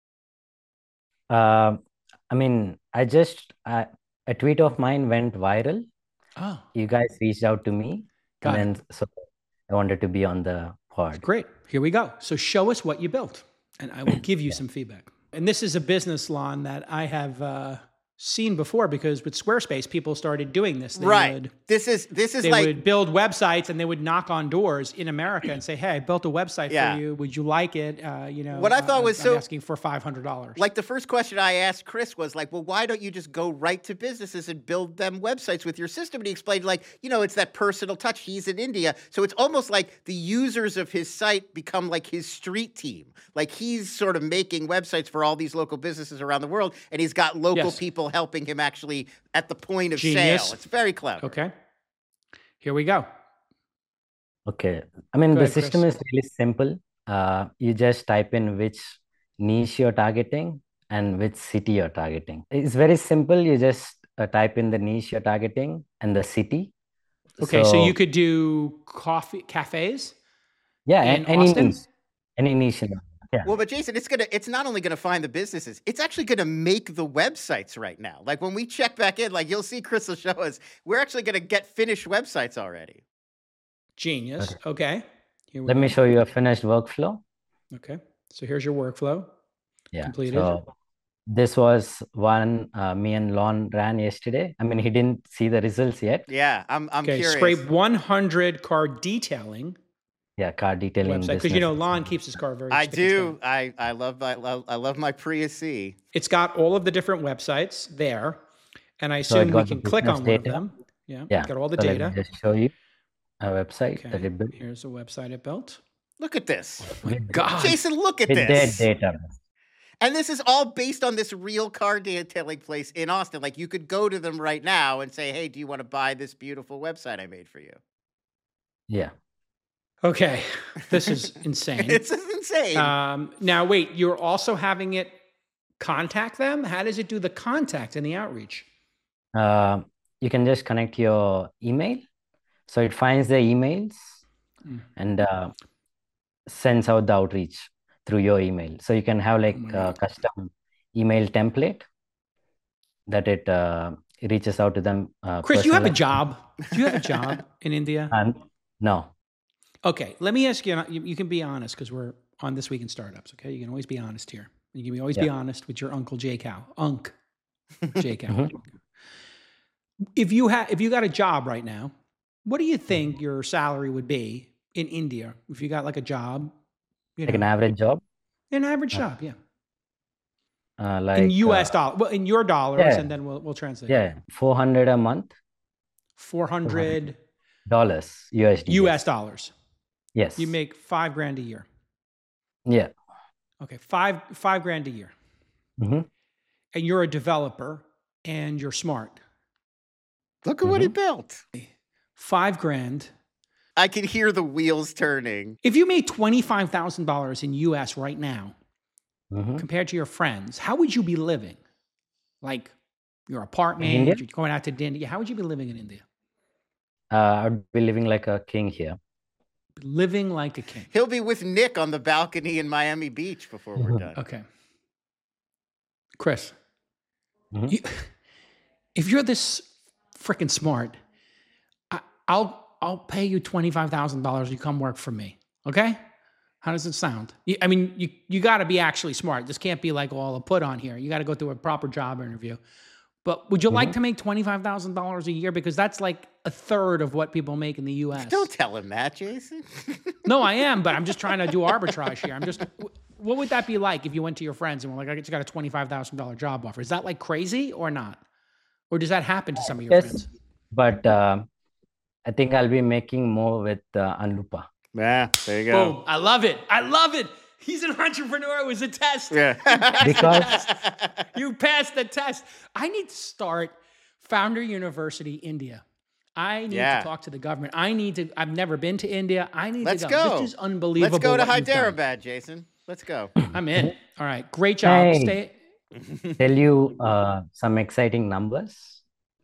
Uh, I mean, I just, I, a tweet of mine went viral. Oh, You guys reached out to me, got and it. then so I wanted to be on the pod. Great. Here we go. So show us what you built, and I will give you some feedback. And this is a business, Lon, that I have uh, seen before, because with Squarespace, people started doing this. They right. Would, this is this is they like would build websites, and they would knock on doors in America and say, "Hey, I built a website Yeah. for you. Would you like it?" Uh, you know, What I thought uh, was I'm so- asking for five hundred dollars. like the first question I asked Chris was like, well, why don't you just go right to businesses and build them websites with your system? And he explained like, you know, it's that personal touch. He's in India. So it's almost like the users of his site become like his street team. Like he's sort of making websites for all these local businesses around the world. And he's got local Yes. people helping him actually at the point of Genius. sale. It's very clever. Okay. Here we go. Okay. I mean, Go the ahead, Chris. system is really simple. Uh, you just type in which niche you're targeting and which city you're targeting. It's very simple. You just uh, type in the niche you're targeting and the city. Okay, so, you could do coffee cafes. yeah, in a- any Austin? niche, any niche. in- Yeah. Well, but Jason, it's gonna it's not only gonna find the businesses, it's actually gonna make the websites right now. Like when we check back in, like you'll see Chris will show us, we're actually gonna get finished websites already. Genius. Okay. Here we Let go. me show you a finished workflow. Okay. So here's your workflow. Yeah. Completed. So this was one uh, me and Lon ran yesterday. I mean, he didn't see the results yet. Yeah, I'm I'm Okay. curious. Scrape one hundred car detailing Yeah, car detailing website, because you know business. Lon keeps his car very. I spick and span. do. I I love I love I love my Prius C. It's got all of the different websites there, and I So it assume we got can the click business on one of data. them. Yeah. Yeah. Got all the So let data. me just show you a website that Okay. it built Here's a website it built. Look at this. with, God. Jason, look at with their this. data. And this is all based on this real car detailing place in Austin. Like you could go to them right now and say, "Hey, do you want to buy this beautiful website I made for you?" Yeah. Okay. This is insane. It's insane. Um, now, wait, you're also having it contact them? How does it do the contact and the outreach? Uh, you can just connect your email. So it finds the emails Mm. and uh, sends out the outreach through your email. So you can have like my a God. custom email template that it uh, reaches out to them. Uh, Chris, you have a personalized. job. Do you have a job in India? And no. Okay, let me ask you, you, you can be honest because we're on This Week in Startups, okay? You can always be honest here. You can be, always be Yeah. honest with your Uncle J Cow. Unc J Cow. Mhm. If you had if you got a job right now, what do you think your salary would be in India if you got like a job? You Like an know, average job, an average job, yeah. uh, like In U S uh, dollars, well, in your dollars, yeah. and then we'll we'll translate. yeah, four hundred a month, four hundred dollars U S D. U yes. S dollars. Yes. You make five grand a year. Yeah. Okay, five five grand a year, hmm and you're a developer and you're smart. Look at what he Mhm. built. Five grand. I can hear the wheels turning. If you made twenty five thousand dollars in U S right now, hmm compared to your friends, how would you be living? Like your apartment, India? you're going out to dinner. How would you be living in India? Uh, I'd be living like a king here. Living like a king. He'll be with Nick on the balcony in Miami Beach before we're done. Okay. Chris, Mhm. you, if you're this freaking smart, I, I'll I'll pay you twenty-five thousand dollars. You come work for me. Okay? How does it sound? You, I mean, you you got to be actually smart. This can't be like all a put on here. You got to go through a proper job interview. But would you like to make twenty-five thousand dollars a year? Because that's like a third of what people make in the U S. Don't tell him that, Jason. No, I am, but I'm just trying to do arbitrage here. I'm just, what would that be like if you went to your friends and were like, I just got a twenty-five thousand dollars job offer? Is that like crazy or not? Or does that happen to some of your Yes, friends? but uh, I think I'll be making more with uh, Anlupa. Yeah, there you Boom. I love it. I love it. He's an entrepreneur. It was a test. Yeah. Because- You passed the test. I need to start Founder University India. I need Yeah. to talk to the government. I need to, I've never been to India. I need Let's to go. go. This is unbelievable. Let's go to what you've done. Hyderabad, Jason. Let's go. I'm in. All right. Great job. Hey. Stay. Tell you uh, some exciting numbers.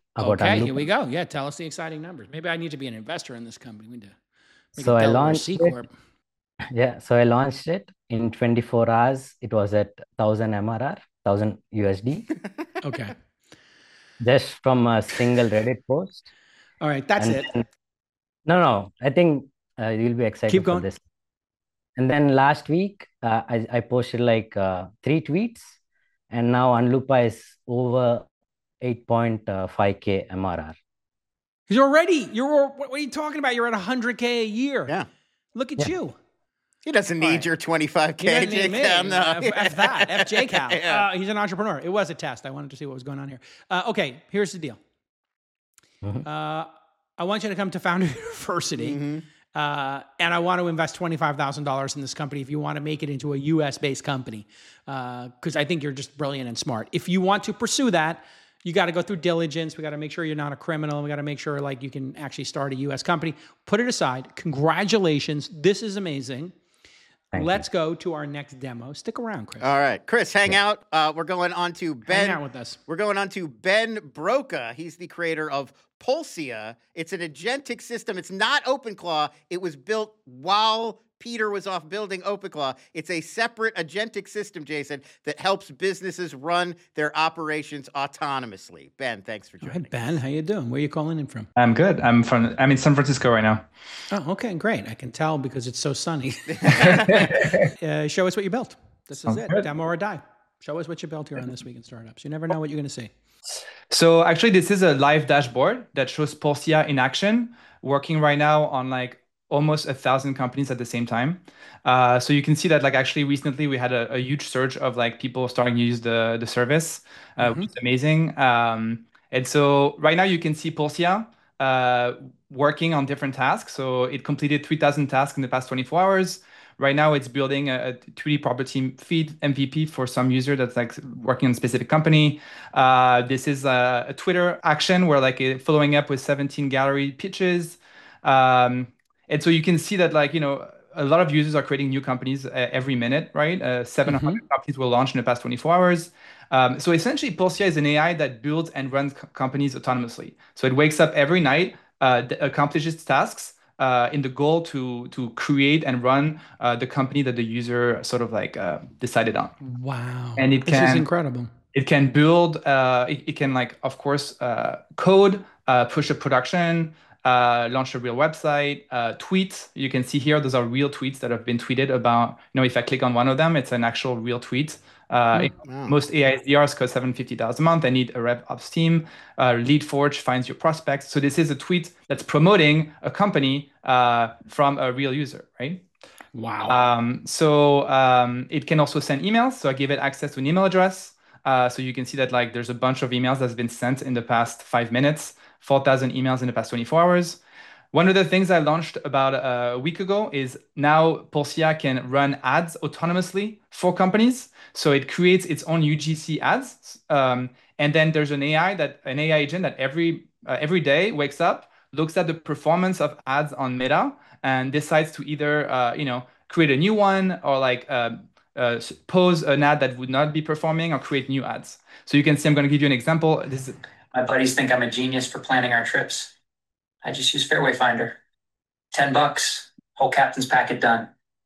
about Okay, Unloop. here we go. Yeah, tell us the exciting numbers. Maybe I need to be an investor in this company. We need to make So a I Delaware launched C it. corp. Yeah, so I launched it in twenty-four hours. It was at one thousand M R R, one thousand U S D, Okay. just from a single Reddit post. All right, that's And it. then- no, no, I think uh, you'll be excited Keep for going. this. And then last week, uh, I, I posted like uh, three tweets, and now Unloopa is over eight point five K M R R. You're already, you're, what are you talking about? You're at one hundred K a year. Yeah. Look at Yeah. you. He doesn't need All right. your twenty-five He K, doesn't need J me. Cal. No. F, F that. F J Cal. Yeah. Uh, he's an entrepreneur. It was a test. I wanted to see what was going on here. Uh, okay, here's the deal. Mhm. Uh, I want you to come to Founder University, Mhm. uh, and I want to invest twenty-five thousand dollars in this company if you want to make it into a U S-based company, because I think you're just brilliant and smart. If you want to pursue that, you got to go through diligence. We got to make sure you're not a criminal. We got to make sure like you can actually start a U S company. Put it aside. Congratulations. This is amazing. Thank Let's go to our next demo. Stick around, Chris. All right, Chris, hang out. Uh, we're going on to Ben. Hang out with us. We're going on to Ben Broca. He's the creator of Pulsia. It's an agentic system. It's not OpenClaw. It was built while Peter was off building OpenClaw. It's a separate agentic system, Jason, that helps businesses run their operations autonomously. Ben, thanks for All joining. right, Ben, how you doing? Where are you calling in from? I'm good. I'm from. I'm in San Francisco right now. Oh, okay, great. I can tell because it's so sunny. uh, show us what you built. This is Sounds it. good. Demo or die. Show us what you built here on This Week in Startups. You never know what you're going to see. So actually, this is a live dashboard that shows Pulsia in action, working right now on like almost a thousand companies at the same time. Uh, so you can see that like actually recently we had a, a huge surge of like people starting to use the the service, uh, Mm-hmm. which is amazing. Um, and so right now you can see Pulsia uh, working on different tasks. So it completed three thousand tasks in the past twenty-four hours. Right now, it's building a, a three D property feed M V P for some user that's like working on a specific company. Uh, this is a, a Twitter action where like it, following up with seventeen gallery pitches. Um, and so you can see that like, you know, a lot of users are creating new companies uh, every minute, right? Uh, seven hundred companies were launched in the past twenty-four hours. Um, so essentially, Pulsia is an A I that builds and runs co- companies autonomously. So it wakes up every night, uh, d- accomplishes tasks, uh, in the goal to to create and run uh, the company that the user sort of like uh, decided on. Wow. And it this is can- incredible. It can build, uh, it, it can like, of course, uh, code, uh, push a production, uh, launch a real website, uh, tweet. You can see here, those are real tweets that have been tweeted about, you know, if I click on one of them, it's an actual real tweet. Uh, Wow. Most A I S D Rs cost seven hundred fifty dollars a month. I need a rev ops team. Uh, LeadForge finds your prospects. So this is a tweet that's promoting a company uh, from a real user, right? Wow. Um, so um, it can also send emails. So I give it access to an email address. Uh, so you can see that like there's a bunch of emails that's been sent in the past five minutes, four thousand emails in the past twenty-four hours. One of the things I launched about a week ago is now Pulsia can run ads autonomously for companies. So it creates its own U G C ads. Um, and then there's an A I that an A I agent that every uh, every day wakes up, looks at the performance of ads on Meta and decides to either uh, you know create a new one or like uh, uh, s- pose an ad that would not be performing or create new ads. So you can see I'm going to give you an example. This is My buddies think I'm a genius for planning our trips. I just use Fairway Finder. Ten bucks, whole captain's packet done.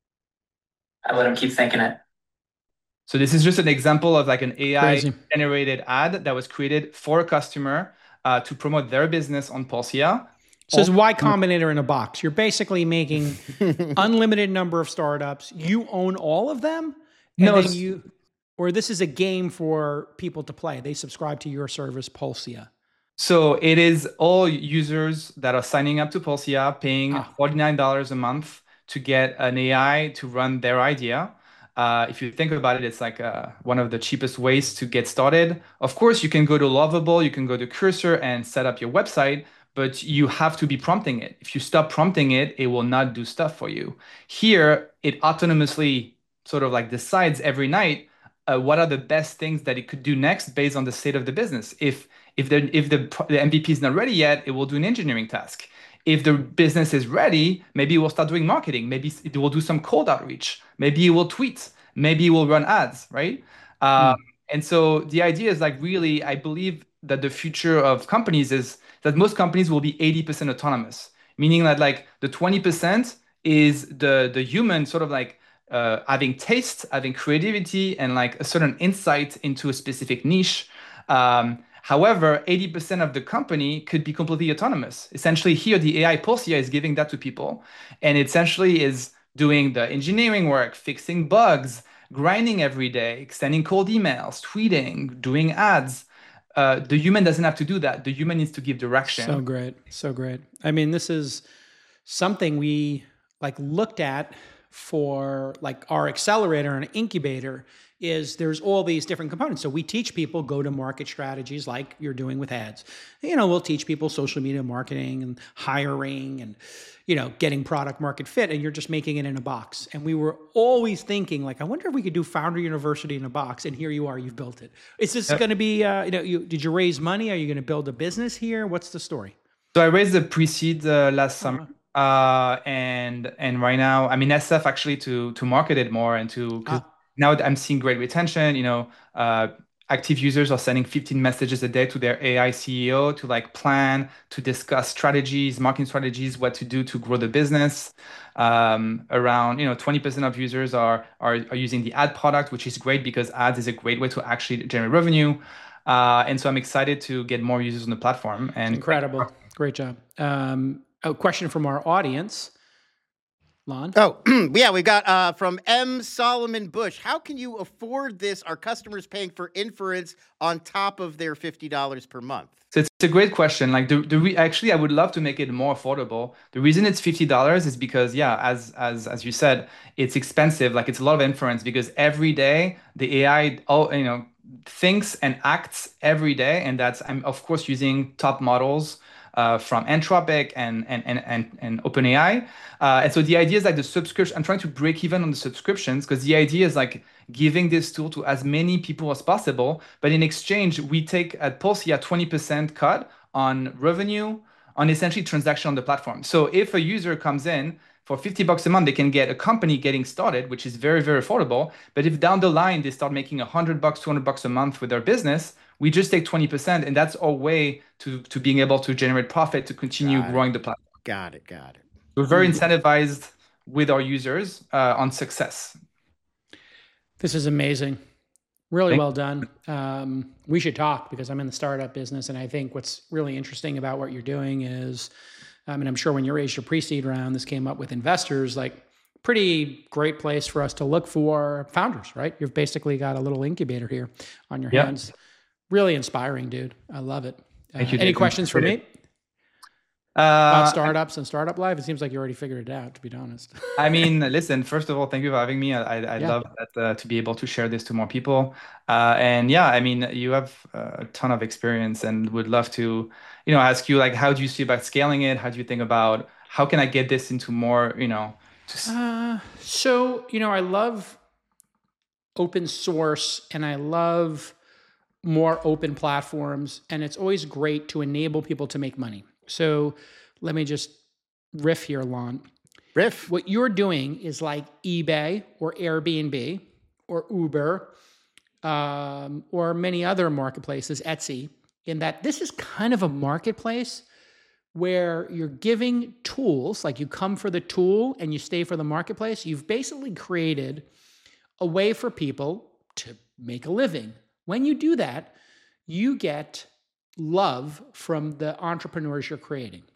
I let them keep thinking it. So this is just an example of like an A I Crazy. generated ad that was created for a customer uh, to promote their business on Pulsia. So it's Y Combinator in a box. You're basically making unlimited number of startups. You own all of them, and No, then s- you, or this is a game for people to play. They subscribe to your service, Pulsia. So it is all users that are signing up to Pulsia, paying Ah. forty-nine dollars a month to get an A I to run their idea. Uh, if you think about it, it's like uh, one of the cheapest ways to get started. Of course, you can go to Lovable, you can go to Cursor and set up your website, but you have to be prompting it. If you stop prompting it, it will not do stuff for you. Here, it autonomously sort of like decides every night uh, what are the best things that it could do next based on the state of the business. If if the if the, pro- the M V P is not ready yet, it will do an engineering task. If the business is ready, maybe it will start doing marketing. Maybe it will do some cold outreach. Maybe it will tweet. Maybe it will run ads, right? Um, And so the idea is like really, I believe that the future of companies is that most companies will be eighty percent autonomous, meaning that like the twenty percent is the the human sort of like uh, having taste, having creativity, and like a certain insight into a specific niche. Um, however, eighty percent of the company could be completely autonomous. Essentially, here the A I Pulsia is giving that to people, and it essentially is doing the engineering work, fixing bugs, grinding every day, sending cold emails, tweeting, doing ads. Uh, the human doesn't have to do that. The human needs to give direction. So great. So great. I mean, this is something we like looked at for like our accelerator and incubator is there's all these different components. So we teach people go-to-market strategies like you're doing with ads. You know, we'll teach people social media marketing and hiring and, you know, getting product market fit, and you're just making it in a box. And we were always thinking like, I wonder if we could do Founder University in a box. And here you are, you've built it. Is this yep. going to be, uh, you know, you, did you raise money? Are you going to build a business here? What's the story? So I raised the pre-seed uh, last summer. Uh-huh. Uh, and and right now, I mean, S F actually to to market it more and to, because ah. now I'm seeing great retention. You know, uh, active users are sending fifteen messages a day to their A I C E O to like plan, to discuss strategies, marketing strategies, what to do to grow the business. Um, around, you know, twenty percent of users are, are are using the ad product, which is great because ads is a great way to actually generate revenue. Uh, and so I'm excited to get more users on the platform. And incredible, great job. Um, A question from our audience. Lon? Oh, yeah, we got uh, from M. Solomon Bush. How can you afford this? Are customers paying for inference on top of their fifty dollars per month? So it's a great question. Like the, the re- actually, I would love to make it more affordable. The reason it's fifty dollars is because, yeah, as as as you said, it's expensive. Like it's a lot of inference because every day the A I, oh, you know, thinks and acts every day, and that's I'm of course using top models. Uh, from Anthropic and and and and, and OpenAI, uh, and so the idea is like the subscription. I'm trying to break even on the subscriptions because the idea is like giving this tool to as many people as possible. But in exchange, we take at Pulsia twenty percent cut on revenue on essentially transaction on the platform. So if a user comes in for fifty bucks a month, they can get a company getting started, which is very very affordable. But if down the line they start making a hundred bucks, two hundred bucks a month with their business, we just take twenty percent, and that's our way to, to being able to generate profit to continue got growing it. the platform. Got it, got it. We're very incentivized with our users uh, on success. This is amazing. Really Thank well done. Um, we should talk because I'm in the startup business, and I think what's really interesting about what you're doing is, I mean, I'm sure when you raised your pre-seed round, this came up with investors, like pretty great place for us to look for founders, right? You've basically got a little incubator here on your Yep. hands. Really inspiring, dude. I love it. Uh, Thank you, any Jason. questions for me Uh, about startups and startup life? It seems like you already figured it out, to be honest. I mean, listen, first of all, thank you for having me. I, I, I Yeah. love that, uh, to be able to share this to more people. Uh, and yeah, I mean, you have uh, a ton of experience and would love to, you know, ask you like, how do you see about scaling it? How do you think about, how can I get this into more, you know, to... Uh, so, you know, I love open source and I love more open platforms, and it's always great to enable people to make money. So let me just riff here, Lon. Riff. What you're doing is like eBay or Airbnb or Uber um, or many other marketplaces, Etsy, in that this is kind of a marketplace where you're giving tools, like you come for the tool and you stay for the marketplace. You've basically created a way for people to make a living. When you do that, you get love from the entrepreneurs you're creating.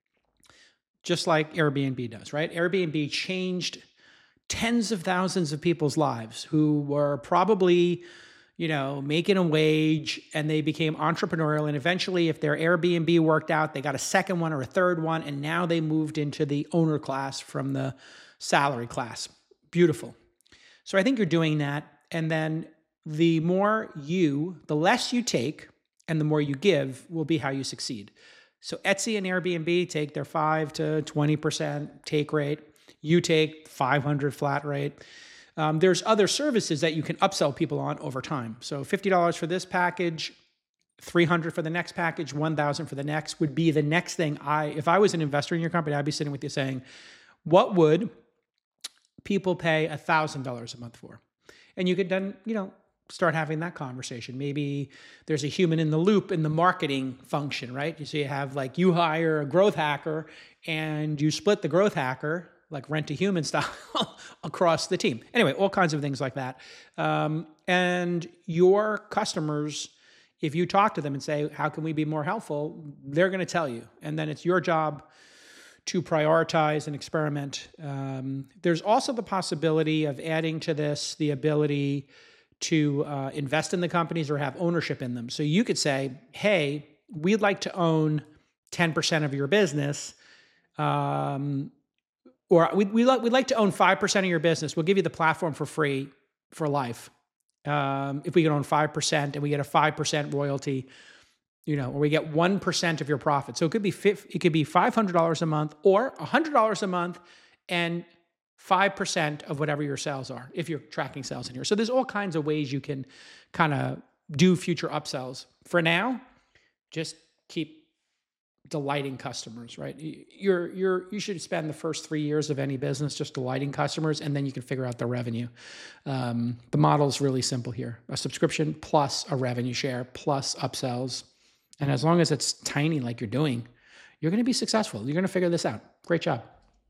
Just like Airbnb does, right? Airbnb changed tens of thousands of people's lives who were probably, you know, making a wage, and they became entrepreneurial. And eventually, if their Airbnb worked out, they got a second one or a third one. And now they moved into the owner class from the salary class. Beautiful. So I think you're doing that. And then the more you, the less you take, and the more you give will be how you succeed. So Etsy and Airbnb take their five to twenty percent take rate. You take five hundred flat rate. Um, there's other services that you can upsell people on over time. So fifty dollars for this package, three hundred for the next package, one thousand for the next would be the next thing. I, if I was an investor in your company, I'd be sitting with you saying, what would people pay one thousand dollars a month for? And you could then, you know, start having that conversation. Maybe there's a human in the loop in the marketing function, right? So you have like you hire a growth hacker and you split the growth hacker, like rent a human style, across the team. Anyway, all kinds of things like that. Um, and your customers, if you talk to them and say, how can we be more helpful? They're going to tell you. And then it's your job to prioritize and experiment. Um, there's also the possibility of adding to this the ability to uh, invest in the companies or have ownership in them. So you could say, hey, we'd like to own ten percent of your business, um, or we, we like, we'd like to own five percent of your business. We'll give you the platform for free for life. Um, if we can own five percent and we get a five percent royalty, you know, or we get one percent of your profit. So it could be, it could be five hundred dollars a month or one hundred dollars a month and five percent of whatever your sales are, if you're tracking sales in here. So there's all kinds of ways you can kind of do future upsells. For now, just keep delighting customers, right? You're, you're, you should spend the first three years of any business just delighting customers, and then you can figure out the revenue. Um, the model is really simple here. A subscription plus a revenue share plus upsells. And as long as it's tiny like you're doing, you're going to be successful. You're going to figure this out. Great job.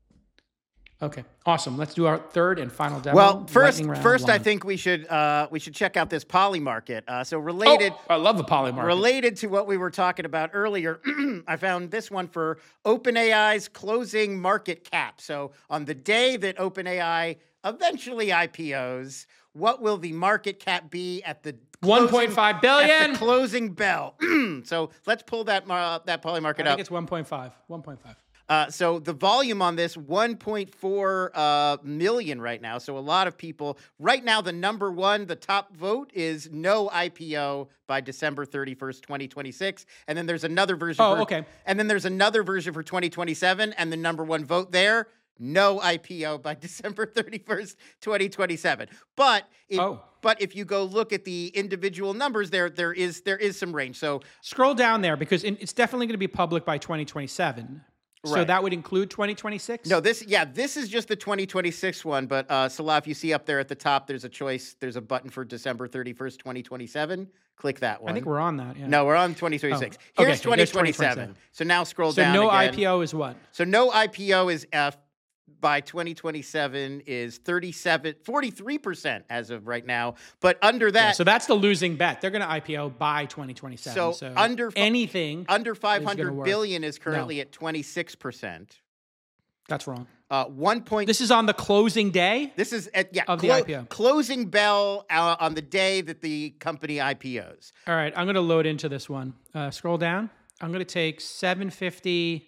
Okay, awesome. Let's do our third and final demo. Well, first, round first, one. I think we should uh, we should check out this Polymarket. Uh, so related, Oh, I love the Polymarket. related to what we were talking about earlier, I found this one for OpenAI's closing market cap. So on the day that OpenAI eventually I P Os, what will the market cap be at the one point five billion at the closing bell? So let's pull that uh, that Polymarket I think up. it's one point five. one point five. Uh, so the volume on this, one point four uh, million right now. So a lot of people. Right now, the number one, the top vote is no I P O by December thirty-first, twenty twenty-six. And then there's another version. Oh, for, okay. And then there's another version for twenty twenty-seven. And the number one vote there, no I P O by December thirty-first, twenty twenty-seven. But if, Oh. but if you go look at the individual numbers, there there is there is some range. So Scroll down there because it- it's definitely going to be public by twenty twenty-seven. So Right. that would include twenty twenty-six? No, this, yeah, this is just the twenty twenty-six one. But uh, Salah, if you see up there at the top, there's a choice. There's a button for December thirty-first, twenty twenty-seven. Click that one. I think we're on that. Yeah. No, we're on twenty twenty-six. Oh, okay, Here's so there's twenty twenty twenty-seven. twenty-seven. So now scroll So down no again. I P O is what? So no I P O is F by twenty twenty-seven is thirty-seven, forty-three percent as of right now. But under that, Yeah, so that's the losing bet. They're going to I P O by twenty twenty-seven. So So, under fi- anything under five is gonna hundred work. billion is currently No. at twenty-six percent. That's wrong. Uh, one point. This is on the closing day? This is at, yeah, Of the clo- I P O. closing bell uh, on the day that the company I P Os. All right, I'm going to load into this one. Uh, scroll down. I'm going to take seven fifty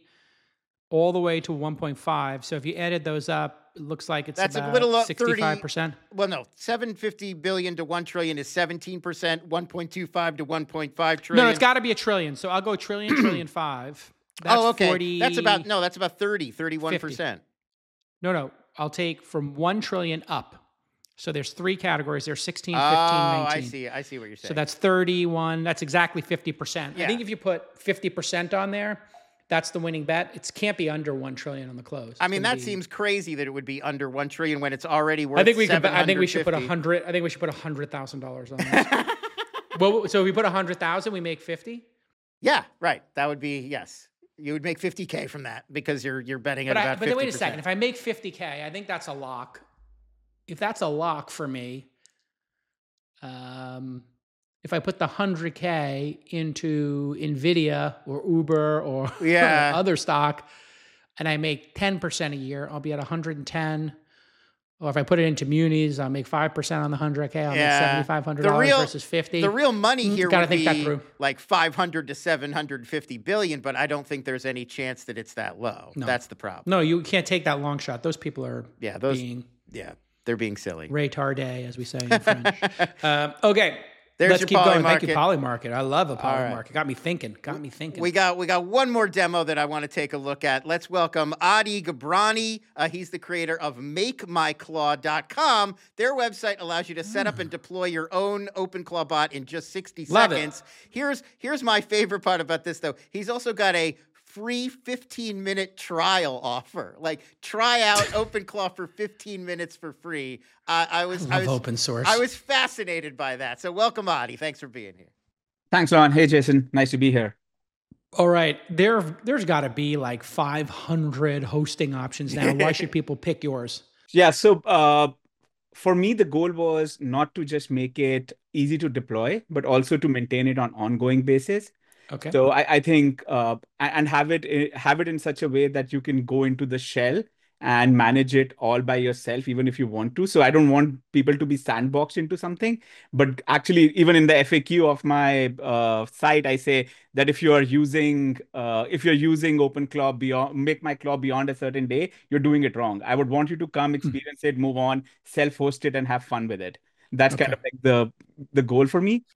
all the way to one point five. So if you added those up, it looks like it's That's about a little uh, sixty-five percent. thirty, well, no, seven hundred fifty billion to one trillion is seventeen percent. one point two five to one point five trillion. No, it's got to be a trillion. So I'll go trillion, trillion five. That's oh, okay. forty, That's about no. That's about thirty, thirty-one percent. No, no. I'll take from one trillion up. So there's three categories. There's sixteen, Oh, fifteen, I nineteen. see. I see what you're saying. So that's thirty-one. That's exactly fifty percent. Yeah. I think if you put fifty percent on there, that's the winning bet. It can't be under one trillion on the close. It's I mean, gonna that be- seems crazy that it would be under one trillion when it's already worth. I think we could. I think we should put a seven hundred fifty. hundred. I think we should put a hundred thousand dollars on this. Well, so if we put a hundred thousand, we make fifty. Yeah, right. That would be yes. You would make fifty K from that because you're you're betting at But, I, about but fifty then percent. wait a second. If I make fifty K, I think that's a lock. If that's a lock for me, um, if I put the one hundred K into NVIDIA or Uber or Yeah. other stock, and I make ten percent a year, I'll be at one hundred ten. Or if I put it into munis, I'll make five percent on the one hundred K. I'll Yeah. make seven thousand five hundred The dollars real- versus fifty. The real money Mm, here gotta would think that be through. like five hundred to seven hundred fifty billion, but I don't think there's any chance that it's that low. No. That's the problem. No, you can't take that long shot. Those people are Yeah, those being yeah, they're being silly. retardé, as we say in French. um, okay. There's Let's your keep going. Thank you, Polymarket. Polymarket. I love a right. Polymarket. Got me thinking. Got me thinking. We got we got one more demo that I want to take a look at. Let's welcome Adi Gabrani. Uh, he's the creator of make my claw dot com. Their website allows you to set up and deploy your own OpenClaw bot in just sixty Love it. seconds. Here's here's my favorite part about this though. He's also got a free fifteen minute trial offer. Like try out OpenClaw for fifteen minutes for free. Uh, I was, I love I was, open source. I was fascinated by that. So welcome, Adi. Thanks for being here. Thanks, Lon. Hey, Jason. Nice to be here. All right. There, there's got to be like five hundred hosting options now. Why should people pick yours? Yeah. So uh, for me, the goal was not to just make it easy to deploy, but also to maintain it on ongoing basis. Okay. So I, I think uh, and have it have it in such a way that you can go into the shell and manage it all by yourself, even if you want to. So I don't want people to be sandboxed into something. But actually, even in the F A Q of my uh, site, I say that if you are using uh, if you're using OpenClaw beyond, make my claw beyond a certain day, you're doing it wrong. I would want you to come, experience it, move on, self-host it, and have fun with it. That's Okay. kind of like the the goal for me.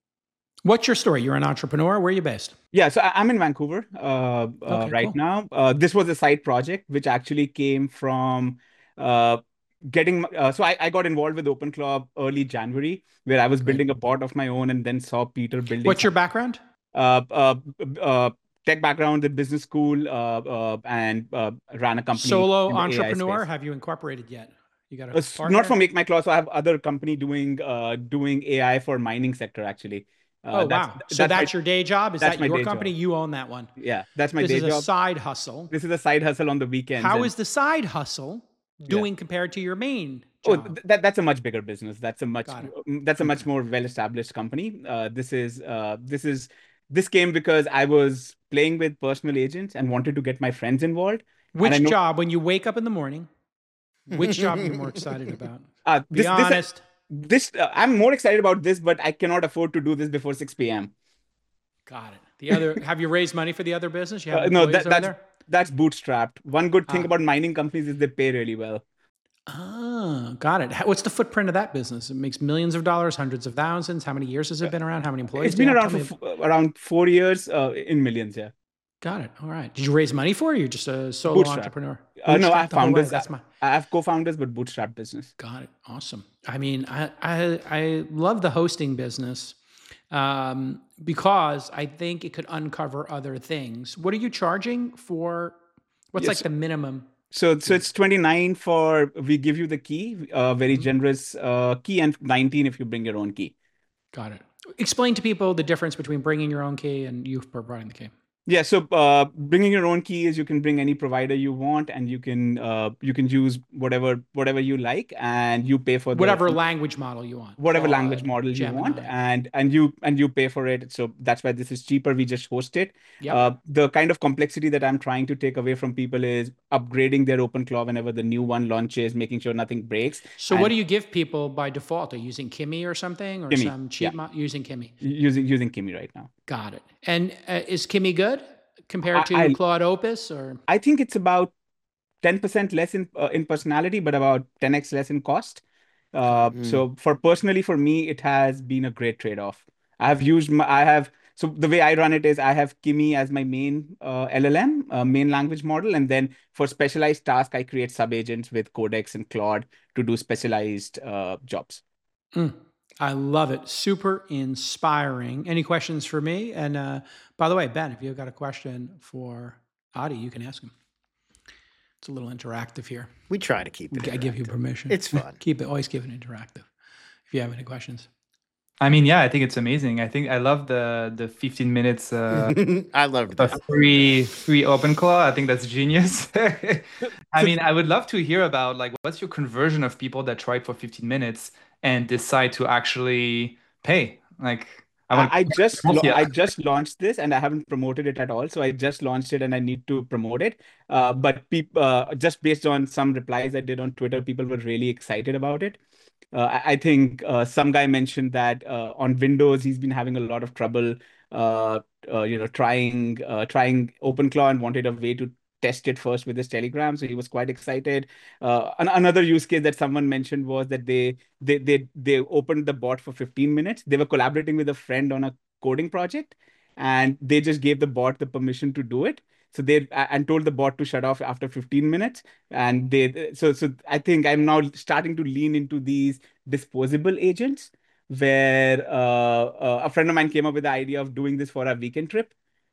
What's your story? You're an entrepreneur. Where are you based? Yeah, so I- I'm in Vancouver uh, uh, Okay, right cool. now. Uh, this was a side project which actually came from uh, getting. Uh, so I, I got involved with OpenClaw early January, where I was Great. building a bot of my own, and then saw Peter building. What's your some- background? uh, uh, uh, tech background at business school, uh, uh, and uh, ran a company. Solo in the A I entrepreneur. space. Have you incorporated yet? You got a Uh, s- partner? not for Make My Claw. So I have other company doing uh, doing A I for mining sector actually. Uh, Oh, that's- wow. So that's my- your day job? Is that's that my your day company? job. You own that one. Yeah, that's my This day is a job. side hustle. This is a side hustle on the weekends. How and- is the side hustle doing compared to your main Oh, job? th- that that's a much bigger business. That's a much Got it. mm, that's a much more well-established company. Uh, this is uh, this is this came because I was playing with personal agents and wanted to get my friends involved. and I Which know- job, when you wake up in the morning, which job are you more excited about? Uh, Be this, this, honest. this uh, I'm more excited about this, but I cannot afford to do this before six p m Got it. The other, have you raised money for the other business? You have Uh, no, employees that, over that's there? that's bootstrapped. One good thing Ah. about mining companies is they pay really well. Ah, got it. How- What's the footprint of that business? It makes millions of dollars, hundreds of thousands. How many years has it been around? How many employees? It's do you been have? around Tell for me- f- around four years uh, in millions. Yeah. Got it. All right. Did you raise money for it? You're just a solo Bootstrap. entrepreneur. Uh, no, I Bootstrapped have the whole way. founders. That's my. I have co-founders, but bootstrap business. Got it. Awesome. I mean, I I, I love the hosting business um, because I think it could uncover other things. What are you charging for? What's Yes. like the minimum? So, so it's twenty-nine for we give you the key, uh, very Mm-hmm. generous uh, key, and nineteen if you bring your own key. Got it. Explain to people the difference between bringing your own key and you providing the key. Yeah, so uh, bringing your own key is you can bring any provider you want, and you can uh, you can use whatever whatever you like, and you pay for the, Whatever language model you want. whatever Claude, language model you want, Gemini. and and you and you pay for it. So that's why this is cheaper. We just host it. Yep. Uh, the kind of complexity that I'm trying to take away from people is upgrading their OpenClaw whenever the new one launches, making sure nothing breaks. So and what do you give people by default? Are you using Kimi or something, or Kimi, some cheap yeah. mo- using Kimi? using using Kimi right now? Got it. And uh, is Kimi good compared to I- I- Claude Opus? Or I think it's about ten percent less in uh, in personality, but about ten x less in cost. Uh, Mm. So for personally, for me, it has been a great trade-off. I have used my, I have, so the way I run it is I have Kimi as my main uh, L L M, uh, main language model. And then for specialized tasks, I create sub-agents with Codex and Claude to do specialized uh, jobs. Mm, I love it. Super inspiring. Any questions for me? And uh, by the way, Ben, if you've got a question for Adi, you can ask him. It's a little interactive here. We try to keep it. I give you interactive. permission. It's fun. Keep it, always keep it interactive. If you have any questions. I mean, yeah, I think it's amazing. I think I love the the fifteen minutes uh, I loved of that. free free OpenClaw. I think that's genius. I mean, I would love to hear about like what's your conversion of people that try it for fifteen minutes and decide to actually pay. Like, I want. I, I just lo- Yeah. I just launched this and I haven't promoted it at all. So I just launched it and I need to promote it. Uh, but peop- uh, just based on some replies I did on Twitter, people were really excited about it. Uh, I, I think uh, some guy mentioned that uh, on Windows he's been having a lot of trouble, uh, uh, you know, trying uh, trying OpenClaw and wanted a way to test it first with his Telegram. So he was quite excited. Uh, an- another use case that someone mentioned was that they they they they opened the bot for fifteen minutes. They were collaborating with a friend on a coding project, and they just gave the bot the permission to do it. So they and told the bot to shut off after fifteen minutes. And they so so I think I'm now starting to lean into these disposable agents, where uh, uh, a friend of mine came up with the idea of doing this for a weekend trip.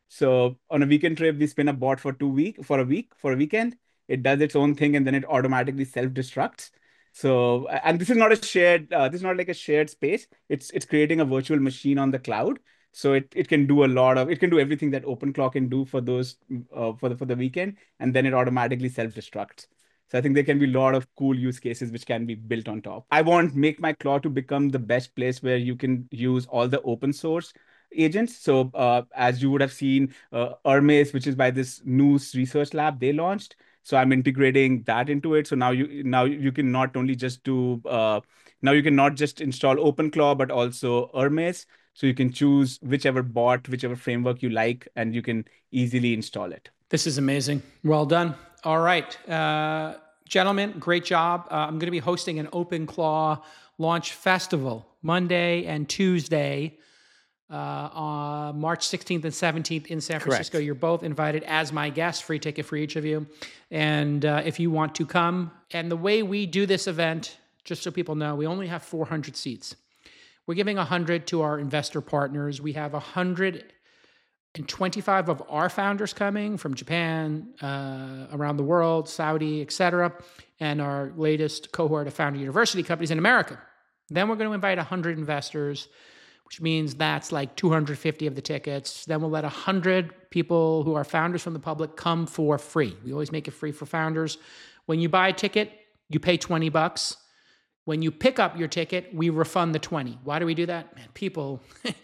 So on a weekend trip, we spin a bot for two week for a week for a weekend. It does its own thing, and then it automatically self-destructs. So, and this is not a shared. Uh, this is not like a shared space. It's it's creating a virtual machine on the cloud. So it, it can do a lot of it can do everything that OpenClaw can do for those uh, for the for the weekend, and then it automatically self-destructs. So I think there can be a lot of cool use cases which can be built on top. I want Make My Claw to become the best place where you can use all the open source agents. So uh, as you would have seen, uh, Hermes, which is by this Noose Research Lab, they launched. So I'm integrating that into it. So now you now you can not only just do uh, now you can not just install OpenClaw, but also Hermes. So you can choose whichever bot, whichever framework you like, and you can easily install it. This is amazing. Well done. All right. Uh, gentlemen, great job. Uh, I'm going to be hosting an OpenClaw launch festival Monday and Tuesday uh, on March sixteenth and seventeenth in San Francisco. Correct. You're both invited as my guests, free ticket for each of you. And uh, if you want to come, and the way we do this event, just so people know, we only have four hundred seats. We're giving one hundred to our investor partners. We have one hundred twenty-five of our founders coming from Japan, uh, around the world, Saudi, et cetera, and our latest cohort of founder university companies in America. Then we're going to invite one hundred investors, which means that's like two hundred fifty of the tickets. Then we'll let one hundred people who are founders from the public come for free. We always make it free for founders. When you buy a ticket, you pay twenty bucks. When you pick up your ticket, we refund the twenty. Why do we do that? Man, people,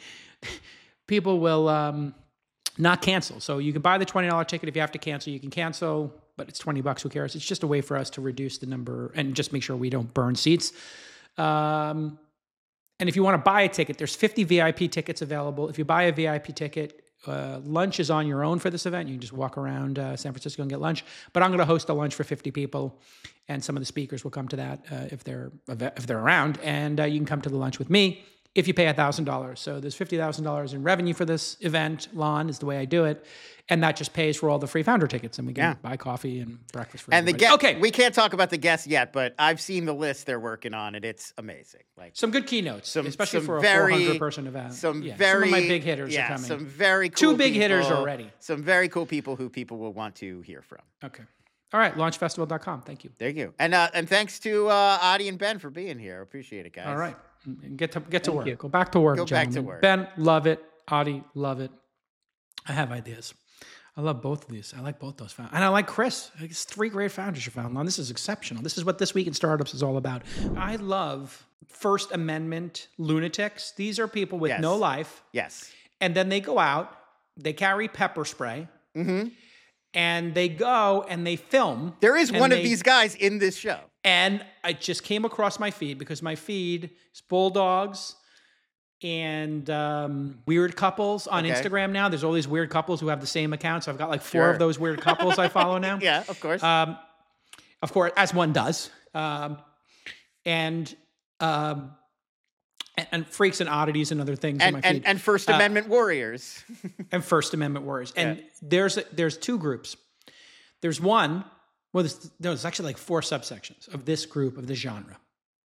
people will um, not cancel. So you can buy the twenty dollars ticket. If you have to cancel, you can cancel, but it's twenty bucks. Who cares? It's just a way for us to reduce the number and just make sure we don't burn seats. Um, and if you want to buy a ticket, there's fifty V I P tickets available. If you buy a V I P ticket, uh, lunch is on your own for this event. You can just walk around uh, San Francisco and get lunch. But I'm going to host a lunch for fifty people, and some of the speakers will come to that uh, if they're if they're around. And uh, you can come to the lunch with me if you pay one thousand dollars. So there's fifty thousand dollars in revenue for this event. Lon is the way I do it. And that just pays for all the free founder tickets. And we can yeah. buy coffee and breakfast for and everybody. the guest, okay. We can't talk about the guests yet, but I've seen the list they're working on, and it's amazing. Like some good keynotes, some, especially some for a very, four hundred person event. Some yeah, very some of my big hitters yeah, are coming. Some very cool Two big people, hitters already. Some very cool people who people will want to hear from. Okay. All right, launch festival dot com. Thank you. Thank you. And uh, and thanks to uh, Adi and Ben for being here. Appreciate it, guys. All right. Get to get to Thank work. you. Go back to work, Go gentlemen. back to work. Ben, love it. Adi, love it. I have ideas. I love both of these. I like both those founders. And I like Chris. It's three great founders you found. Now, this is exceptional. This is what This Week in Startups is all about. I love First Amendment lunatics. These are people with yes. no life. Yes. And then they go out, they carry pepper spray, mm-hmm. and they go and they film. There is one they, of these guys in this show. And I just came across my feed because my feed is bulldogs and um, weird couples on okay. Instagram now. There's all these weird couples who have the same account. So I've got like four sure. of those weird couples I follow now. Yeah, of course. Um, of course, as one does. Um, and, um, and and freaks and oddities and other things and, in my and, feed. And First Amendment uh, warriors. and First Amendment warriors. And yeah. there's a, there's two groups. There's one, well, there's, there's actually like four subsections of this group, of this genre.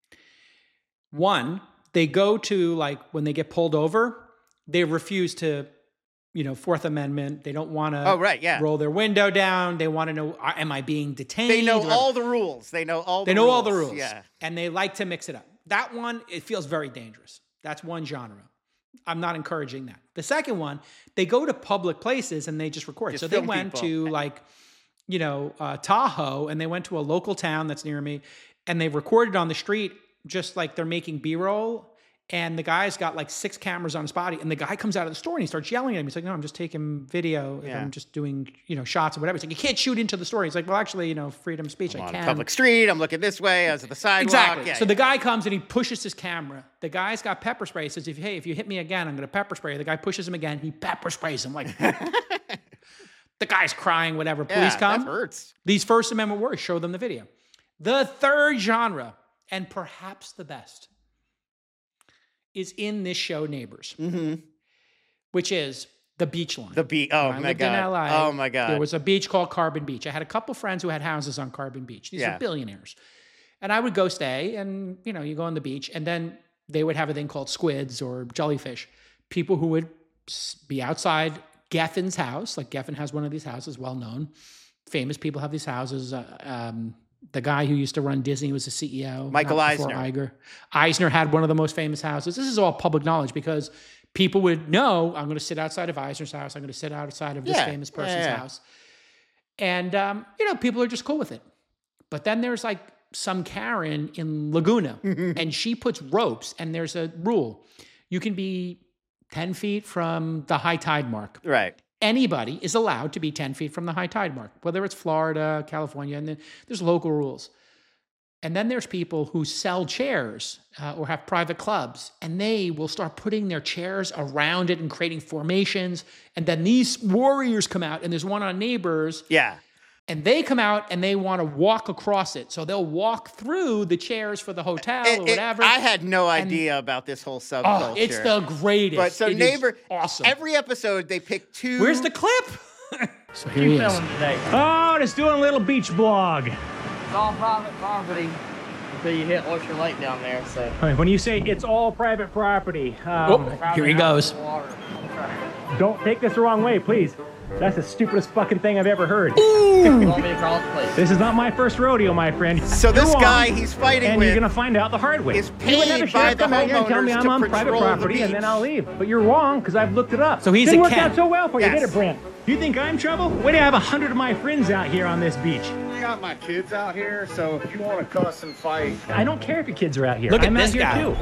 One, they go to, like, when they get pulled over, they refuse to, you know, Fourth Amendment. They don't want to oh, right, yeah. roll their window down. They want to know, am I being detained? They know all the rules. They know all the They know rules. all the rules. Yeah. And they like to mix it up. That one, it feels very dangerous. That's one genre. I'm not encouraging that. The second one, they go to public places and they just record. Just so they film went people. to, like, you know, uh, Tahoe, and they went to a local town that's near me, and they recorded on the street just like they're making B-roll. And the guy's got like six cameras on his body, and the guy comes out of the store and he starts yelling at him. He's like, "No, I'm just taking video. Yeah. I'm just doing, you know, shots or whatever." He's like, "You can't shoot into the store." He's like, "Well, actually, you know, freedom of speech, I'm I on can." a public street. I'm looking this way. I was at the sidewalk. Exactly. Yeah, so yeah. the guy comes and he pushes his camera. The guy's got pepper spray. He says, "If hey, if you hit me again, I'm going to pepper spray you." The guy pushes him again. He pepper sprays him like. The guy's crying. Whatever. Police yeah, come. That hurts. These First Amendment warriors show them the video. The third genre, and perhaps the best, is in this show Neighbors, mm-hmm. which is the beach line. The beach. Oh, when I my lived God. in L A, oh, my God. There was a beach called Carbon Beach. I had a couple friends who had houses on Carbon Beach. These yeah. are billionaires. And I would go stay, and, you know, you go on the beach, and then they would have a thing called squids or jellyfish. People who would be outside Geffen's house. Like Geffen has one of these houses, well known. Famous people have these houses. Uh, um, the guy who used to run Disney was the C E O. Michael Eisner. Iger. Eisner had one of the most famous houses. This is all public knowledge because people would know, I'm going to sit outside of Eisner's house. I'm going to sit outside of this Yeah. famous person's Yeah, yeah. house. And, um, you know, people are just cool with it. But then there's like some Karen in Laguna, and she puts ropes, and there's a rule. You can be ten feet from the high tide mark. Right. Anybody is allowed to be ten feet from the high tide mark, whether it's Florida, California, and then there's local rules. And then there's people who sell chairs uh, or have private clubs, and they will start putting their chairs around it and creating formations. And then these warriors come out, and there's one on Neighbors. Yeah. And they come out and they want to walk across it. So they'll walk through the chairs for the hotel It- or it- whatever. I had no idea about this whole subculture. Oh, it's the greatest. But so It is neighbor, awesome. every episode they pick two. Where's the clip? So here he is. Oh, just doing a little beach blog. It's all private property until you hit Oyster Lake down there, so. When you say it's all private property, um, Oh, here he goes. don't take this the wrong way, please. That's the stupidest fucking thing I've ever heard. You want me to cross, please? This is not my first rodeo, my friend. So this You're wrong, guy he's fighting and with you're gonna find out the hard way. is You would have paid a by sheriff the come out here and tell me homeowners I'm to on private patrol the property, and then beach. I'll leave. But you're wrong because I've looked it up. So he's Didn't a work Ken. out so well for you, Yes. did it, Brent? You think I'm trouble? Wait, I have a hundred of my friends out here on this beach. I got my kids out here, so if you want to cuss and fight, I don't care if your kids are out here. Look at I'm this out here guy. too.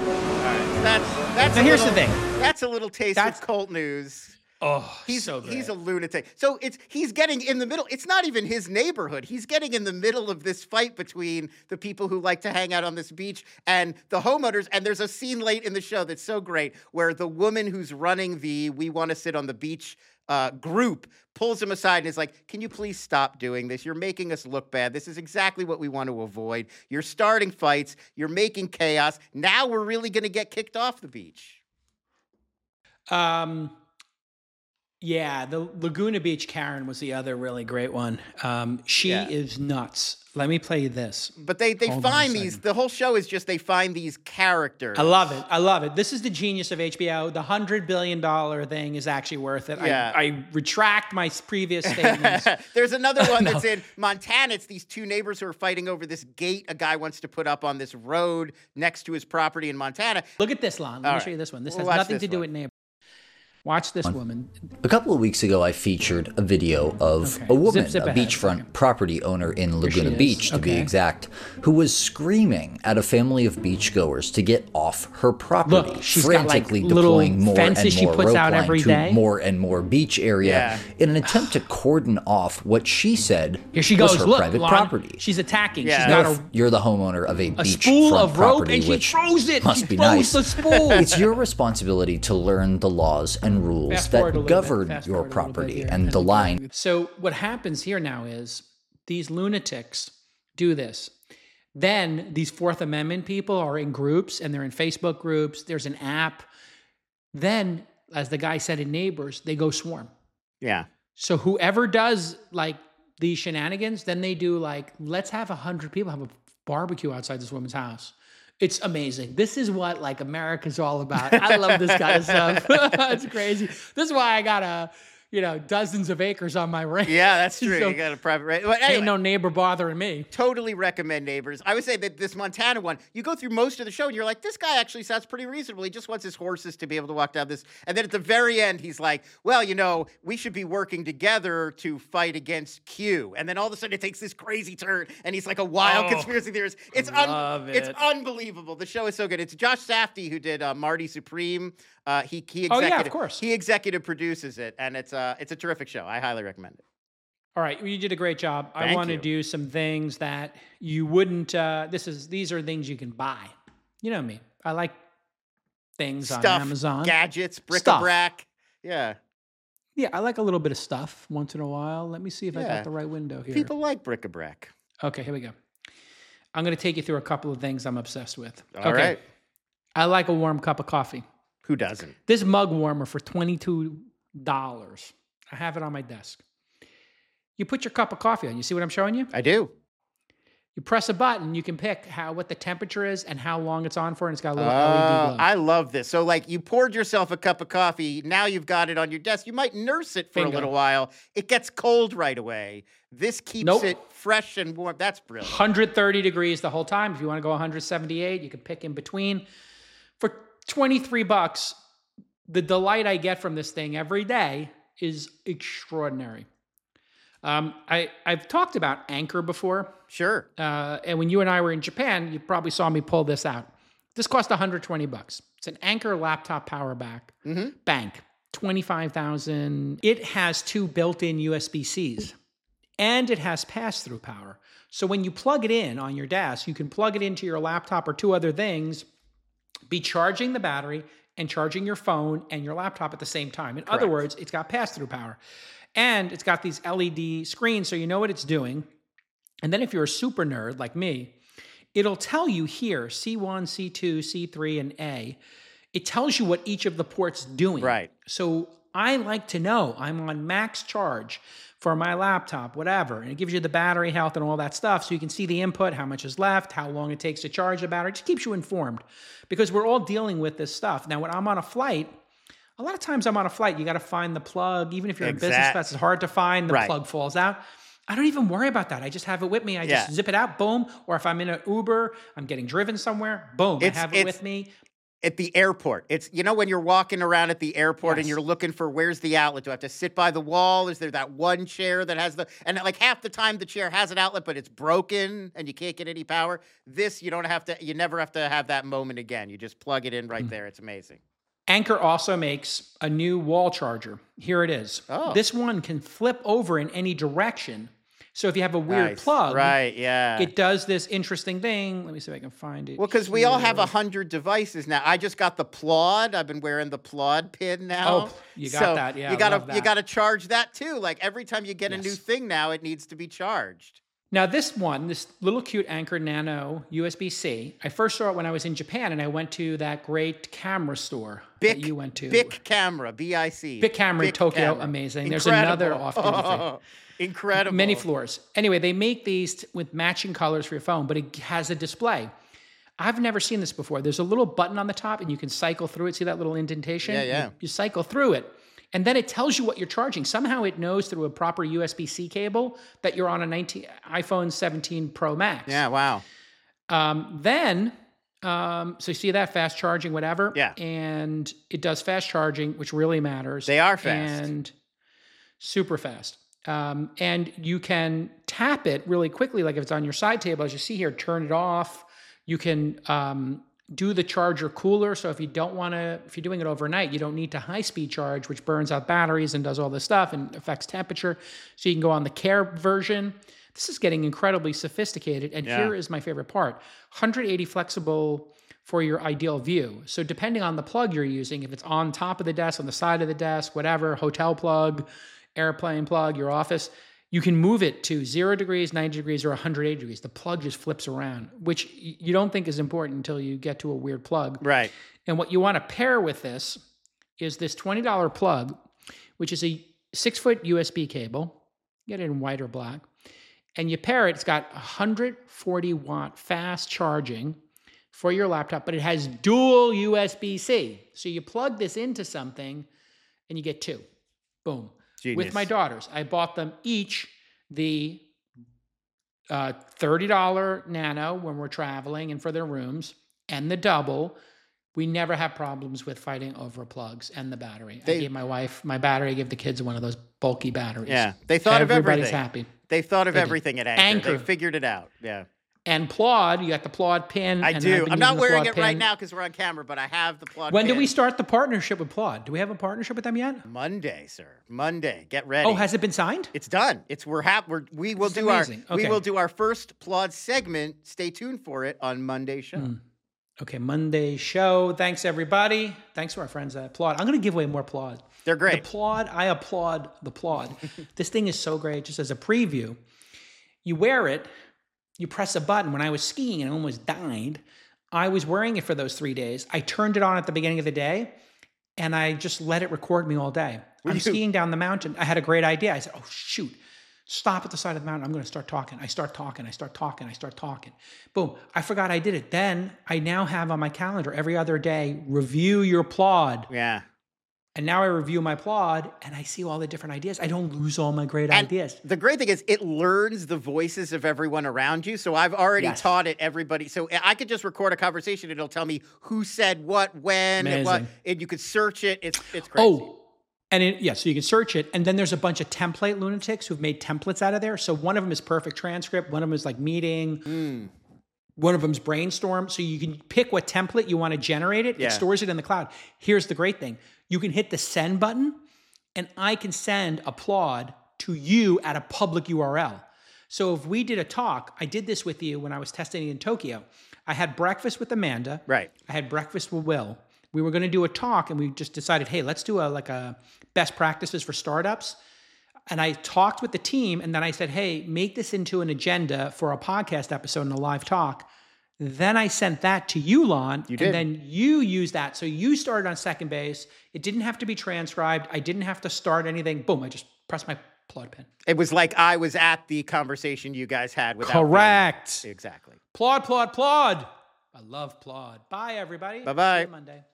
That's that's. Now a here's little, the thing. That's a little taste That's- of cult news. Oh, He's so great. he's a lunatic. So it's he's getting in the middle. It's not even his neighborhood. He's getting in the middle of this fight between the people who like to hang out on this beach and the homeowners. And there's a scene late in the show that's so great where the woman who's running the "We Want to Sit on the Beach" uh, group pulls him aside and is like, "Can you please stop doing this? You're making us look bad. This is exactly what we want to avoid. You're starting fights. You're making chaos. Now we're really going to get kicked off the beach." Um, yeah, the Laguna Beach Karen was the other really great one. Um, she Yeah. is nuts. Let me play you this. But they they Hold on a find these. second. The whole show is just they find these characters. I love it. I love it. This is the genius of H B O. The hundred billion dollar thing is actually worth it. Yeah. I, I retract my previous statements. There's another one No. that's in Montana. It's these two neighbors who are fighting over this gate a guy wants to put up on this road next to his property in Montana. Look at this, Lon. Let All me right. show you this one. This We'll has watch nothing this to do one. with neighbor. Watch this woman. A couple of weeks ago, I featured a video of Okay. a woman, Zip, zip a ahead. beachfront property owner in Laguna she is. Beach, to be Okay. exact, who was screaming at a family of beachgoers to get off her property, Look, she's got, like, frantically little deploying more fences and she more puts rope out line every to day. more and more beach area Yeah. in an attempt to cordon off what she said Here she was goes. her Look, private Lon, property. she's attacking. Yeah. She's You're, got f- a, you're the homeowner of a, a beachfront spool of rope, property, and she which throws it. must she be throws nice. the spool. It's your responsibility to learn the laws and rules Fast forward a that little bit. govern Fast your forward a little bit property here, and then the we'll line. go. So what happens here now is these lunatics do this. Then these Fourth Amendment people are in groups and they're in Facebook groups. There's an app. Then, as the guy said in Neighbors, they go swarm. Yeah. So whoever does like these shenanigans, then they do like, let's have a hundred people have a barbecue outside this woman's house. It's amazing. This is what like America's all about. I love this kind of stuff. It's crazy. This is why I got a, you know, dozens of acres on my ranch. Yeah, that's true. So you got a private range. But anyway, ain't no neighbor bothering me. totally recommend Neighbors. I would say that this Montana one, you go through most of the show and you're like, this guy actually sounds pretty reasonable. He just wants his horses to be able to walk down this. And then at the very end, he's like, well, you know, we should be working together to fight against Q. And then all of a sudden it takes this crazy turn and he's like a wild Oh, conspiracy theorist. It's un- love it's it. unbelievable. The show is so good. It's Josh Safdie who did uh, Marty Supreme. Uh, he he Oh, yeah, executive, of course. He executive produces it, and it's uh it's a terrific show. I highly recommend it. All right, well, you did a great job. I Thank want you. to do some things that you wouldn't. Uh, this is these are things you can buy. You know me. I like things on Stuff, Amazon. gadgets, Stuff. bric-a-brac. Yeah. Yeah, I like a little bit of stuff once in a while. Let me see if I Yeah. got the right window here. People like bric-a-brac. Okay, here we go. I'm going to take you through a couple of things I'm obsessed with. All okay. right. I like a warm cup of coffee. Who doesn't? This mug warmer for twenty-two dollars. I have it on my desk. You put your cup of coffee on. You see what I'm showing you? I do. You press a button, you can pick how what the temperature is and how long it's on for, and it's got a little Oh, L E D glow. I love this. So, like, you poured yourself a cup of coffee. Now you've got it on your desk. You might nurse it for Bingo. a little while. It gets cold right away. This keeps Nope. it fresh and warm. That's brilliant. one hundred thirty degrees the whole time. If you want to go one hundred seventy-eight, you can pick in between. For twenty-three bucks, the delight I get from this thing every day is extraordinary. Um, I, I've talked about Anker before. Sure. Uh, and when you and I were in Japan, you probably saw me pull this out. This cost one hundred twenty bucks. It's an Anker laptop power back Mm-hmm. bank, twenty-five thousand. It has two built-in U S B Cs and it has pass-through power. So when you plug it in on your desk, you can plug it into your laptop or two other things, be charging the battery and charging your phone and your laptop at the same time. In other Correct. words, it's got pass-through power. And it's got these L E D screens, so you know what it's doing. And then if you're a super nerd like me, it'll tell you here, C one, C two, C three, and A. It tells you what each of the port's doing. Right. So I like to know I'm on max charge for my laptop, whatever. And it gives you the battery health and all that stuff. So you can see the input, how much is left, how long it takes to charge the battery. It just keeps you informed because we're all dealing with this stuff. Now, when I'm on a flight, a lot of times I'm on a flight, you got to find the plug. Even if you're in business Exact- class, it's hard to find. The Right. plug falls out. I don't even worry about that. I just have it with me. I just Yeah. zip it out, boom. Or if I'm in an Uber, I'm getting driven somewhere, boom, It's- I have it it's- with me. At the airport. It's, you know, when you're walking around at the airport and Yes. you're looking for where's the outlet? Do I have to sit by the wall? Is there that one chair that has the, and like half the time the chair has an outlet, but it's broken and you can't get any power? This, you don't have to, you never have to have that moment again. You just plug it in right there. It's amazing. Anker also makes a new wall charger. Here it is. Oh. This one can flip over in any direction. So if you have a weird Nice. plug, Right, yeah. it does this interesting thing. Let me see if I can find it. Well, because we all have here. a hundred devices now. I just got the Plaud. I've been wearing the Plaud pin now. Oh, you got So that. Yeah, you I gotta love you that. gotta charge that too. Like every time you get a new Yes. thing now, it needs to be charged. Now, this one, this little cute Anker Nano U S B C, I first saw it when I was in Japan and I went to that great camera store that Bic, you went to. Bic Camera, B I C. Bic Camera in Bic Tokyo, Camera. amazing. There's Incredible. another off-duty thing. Incredible. Many floors. Anyway, they make these t- with matching colors for your phone, but it has a display. I've never seen this before. There's a little button on the top and you can cycle through it. See that little indentation? Yeah, yeah. You, you cycle through it. And then it tells you what you're charging. Somehow it knows through a proper U S B C cable that you're on a nineteen, iPhone seventeen Pro Max. Yeah, wow. Um, then, um, so you see that fast charging, whatever. Yeah. And it does fast charging, which really matters. They are fast. And super fast. Um, and you can tap it really quickly, like if it's on your side table, as you see here, turn it off. You can um, do the charger cooler. So if you don't want to, if you're doing it overnight, you don't need to high speed charge, which burns out batteries and does all this stuff and affects temperature. So you can go on the Care version. This is getting incredibly sophisticated. And Yeah. here is my favorite part, one hundred eighty flexible for your ideal view. So depending on the plug you're using, if it's on top of the desk, on the side of the desk, whatever, hotel plug, airplane plug, your office, you can move it to zero degrees, ninety degrees, or one hundred eighty degrees. The plug just flips around, which y- you don't think is important until you get to a weird plug. Right. And what you want to pair with this is this twenty dollars plug, which is a six foot U S B cable. Get it in white or black. And you pair it, it's got one hundred forty watt fast charging for your laptop, but it has dual U S B C. So you plug this into something and you get two. Boom. Genius. With my daughters, I bought them each the uh, thirty dollars Nano when we're traveling and for their rooms, and the double. We never have problems with fighting over plugs and the battery. They- I gave my wife my battery. I gave the kids one of those bulky batteries. Yeah. They thought of Everybody's everything. happy. They thought of They did. everything at Anchor. Anchor. They figured it out. Yeah. And Plaud, you got the Plaud pin. I and I've do. been I'm not using the wearing Plaud it right pin. now because we're on camera, but I have the Plaud When pin. do we start the partnership with Plaud? Do we have a partnership with them yet? Monday, sir. Monday. Get ready. Oh, has it been signed? It's done. It's we're happy. We're, we will This is do amazing. our we Okay. will do our first Plaud segment. Stay tuned for it on Monday show. Mm. Okay, Monday show. Thanks, everybody. Thanks to our friends at Plaud. I'm going to give away more Plaud. They're great. The Plaud, I applaud the Plaud. This thing is so great. Just as a preview, you wear it, you press a button. When I was skiing and I almost died, I was wearing it for those three days. I turned it on at the beginning of the day, and I just let it record me all day. Were I'm you- skiing down the mountain. I had a great idea. I said, oh, shoot. Stop at the side of the mountain. I'm going to start talking. I start talking. I start talking. I start talking. Boom. I forgot I did it. Then I now have on my calendar every other day, review your plod. Yeah. And now I review my plod and I see all the different ideas. I don't lose all my great and ideas. The great thing is it learns the voices of everyone around you. So I've already yes. taught it everybody. So I could just record a conversation. It'll tell me who said what, when, and what, and you could search it. It's, it's crazy. Oh, and it, yeah, so you can search it. And then there's a bunch of template lunatics who've made templates out of there. So one of them is perfect transcript. One of them is like meeting. Mm. One of them's brainstorm. So you can pick what template you want to generate it. Yeah. It stores it in the cloud. Here's the great thing. You can hit the send button and I can send a plod to you at a public U R L. So if we did a talk, I did this with you when I was testing in Tokyo. I had breakfast with Amanda. Right. I had breakfast with Will. We were going to do a talk and we just decided, hey, let's do a like a best practices for startups. And I talked with the team and then I said, hey, make this into an agenda for a podcast episode and a live talk. Then I sent that to you, Lon, you did. And then you used that. So you started on second base. It didn't have to be transcribed. I didn't have to start anything. Boom, I just pressed my plod pen. It was like I was at the conversation you guys had without Correct. Being... Exactly. Plod, plod, plod. I love plod. Bye, everybody. Bye-bye. See you Monday.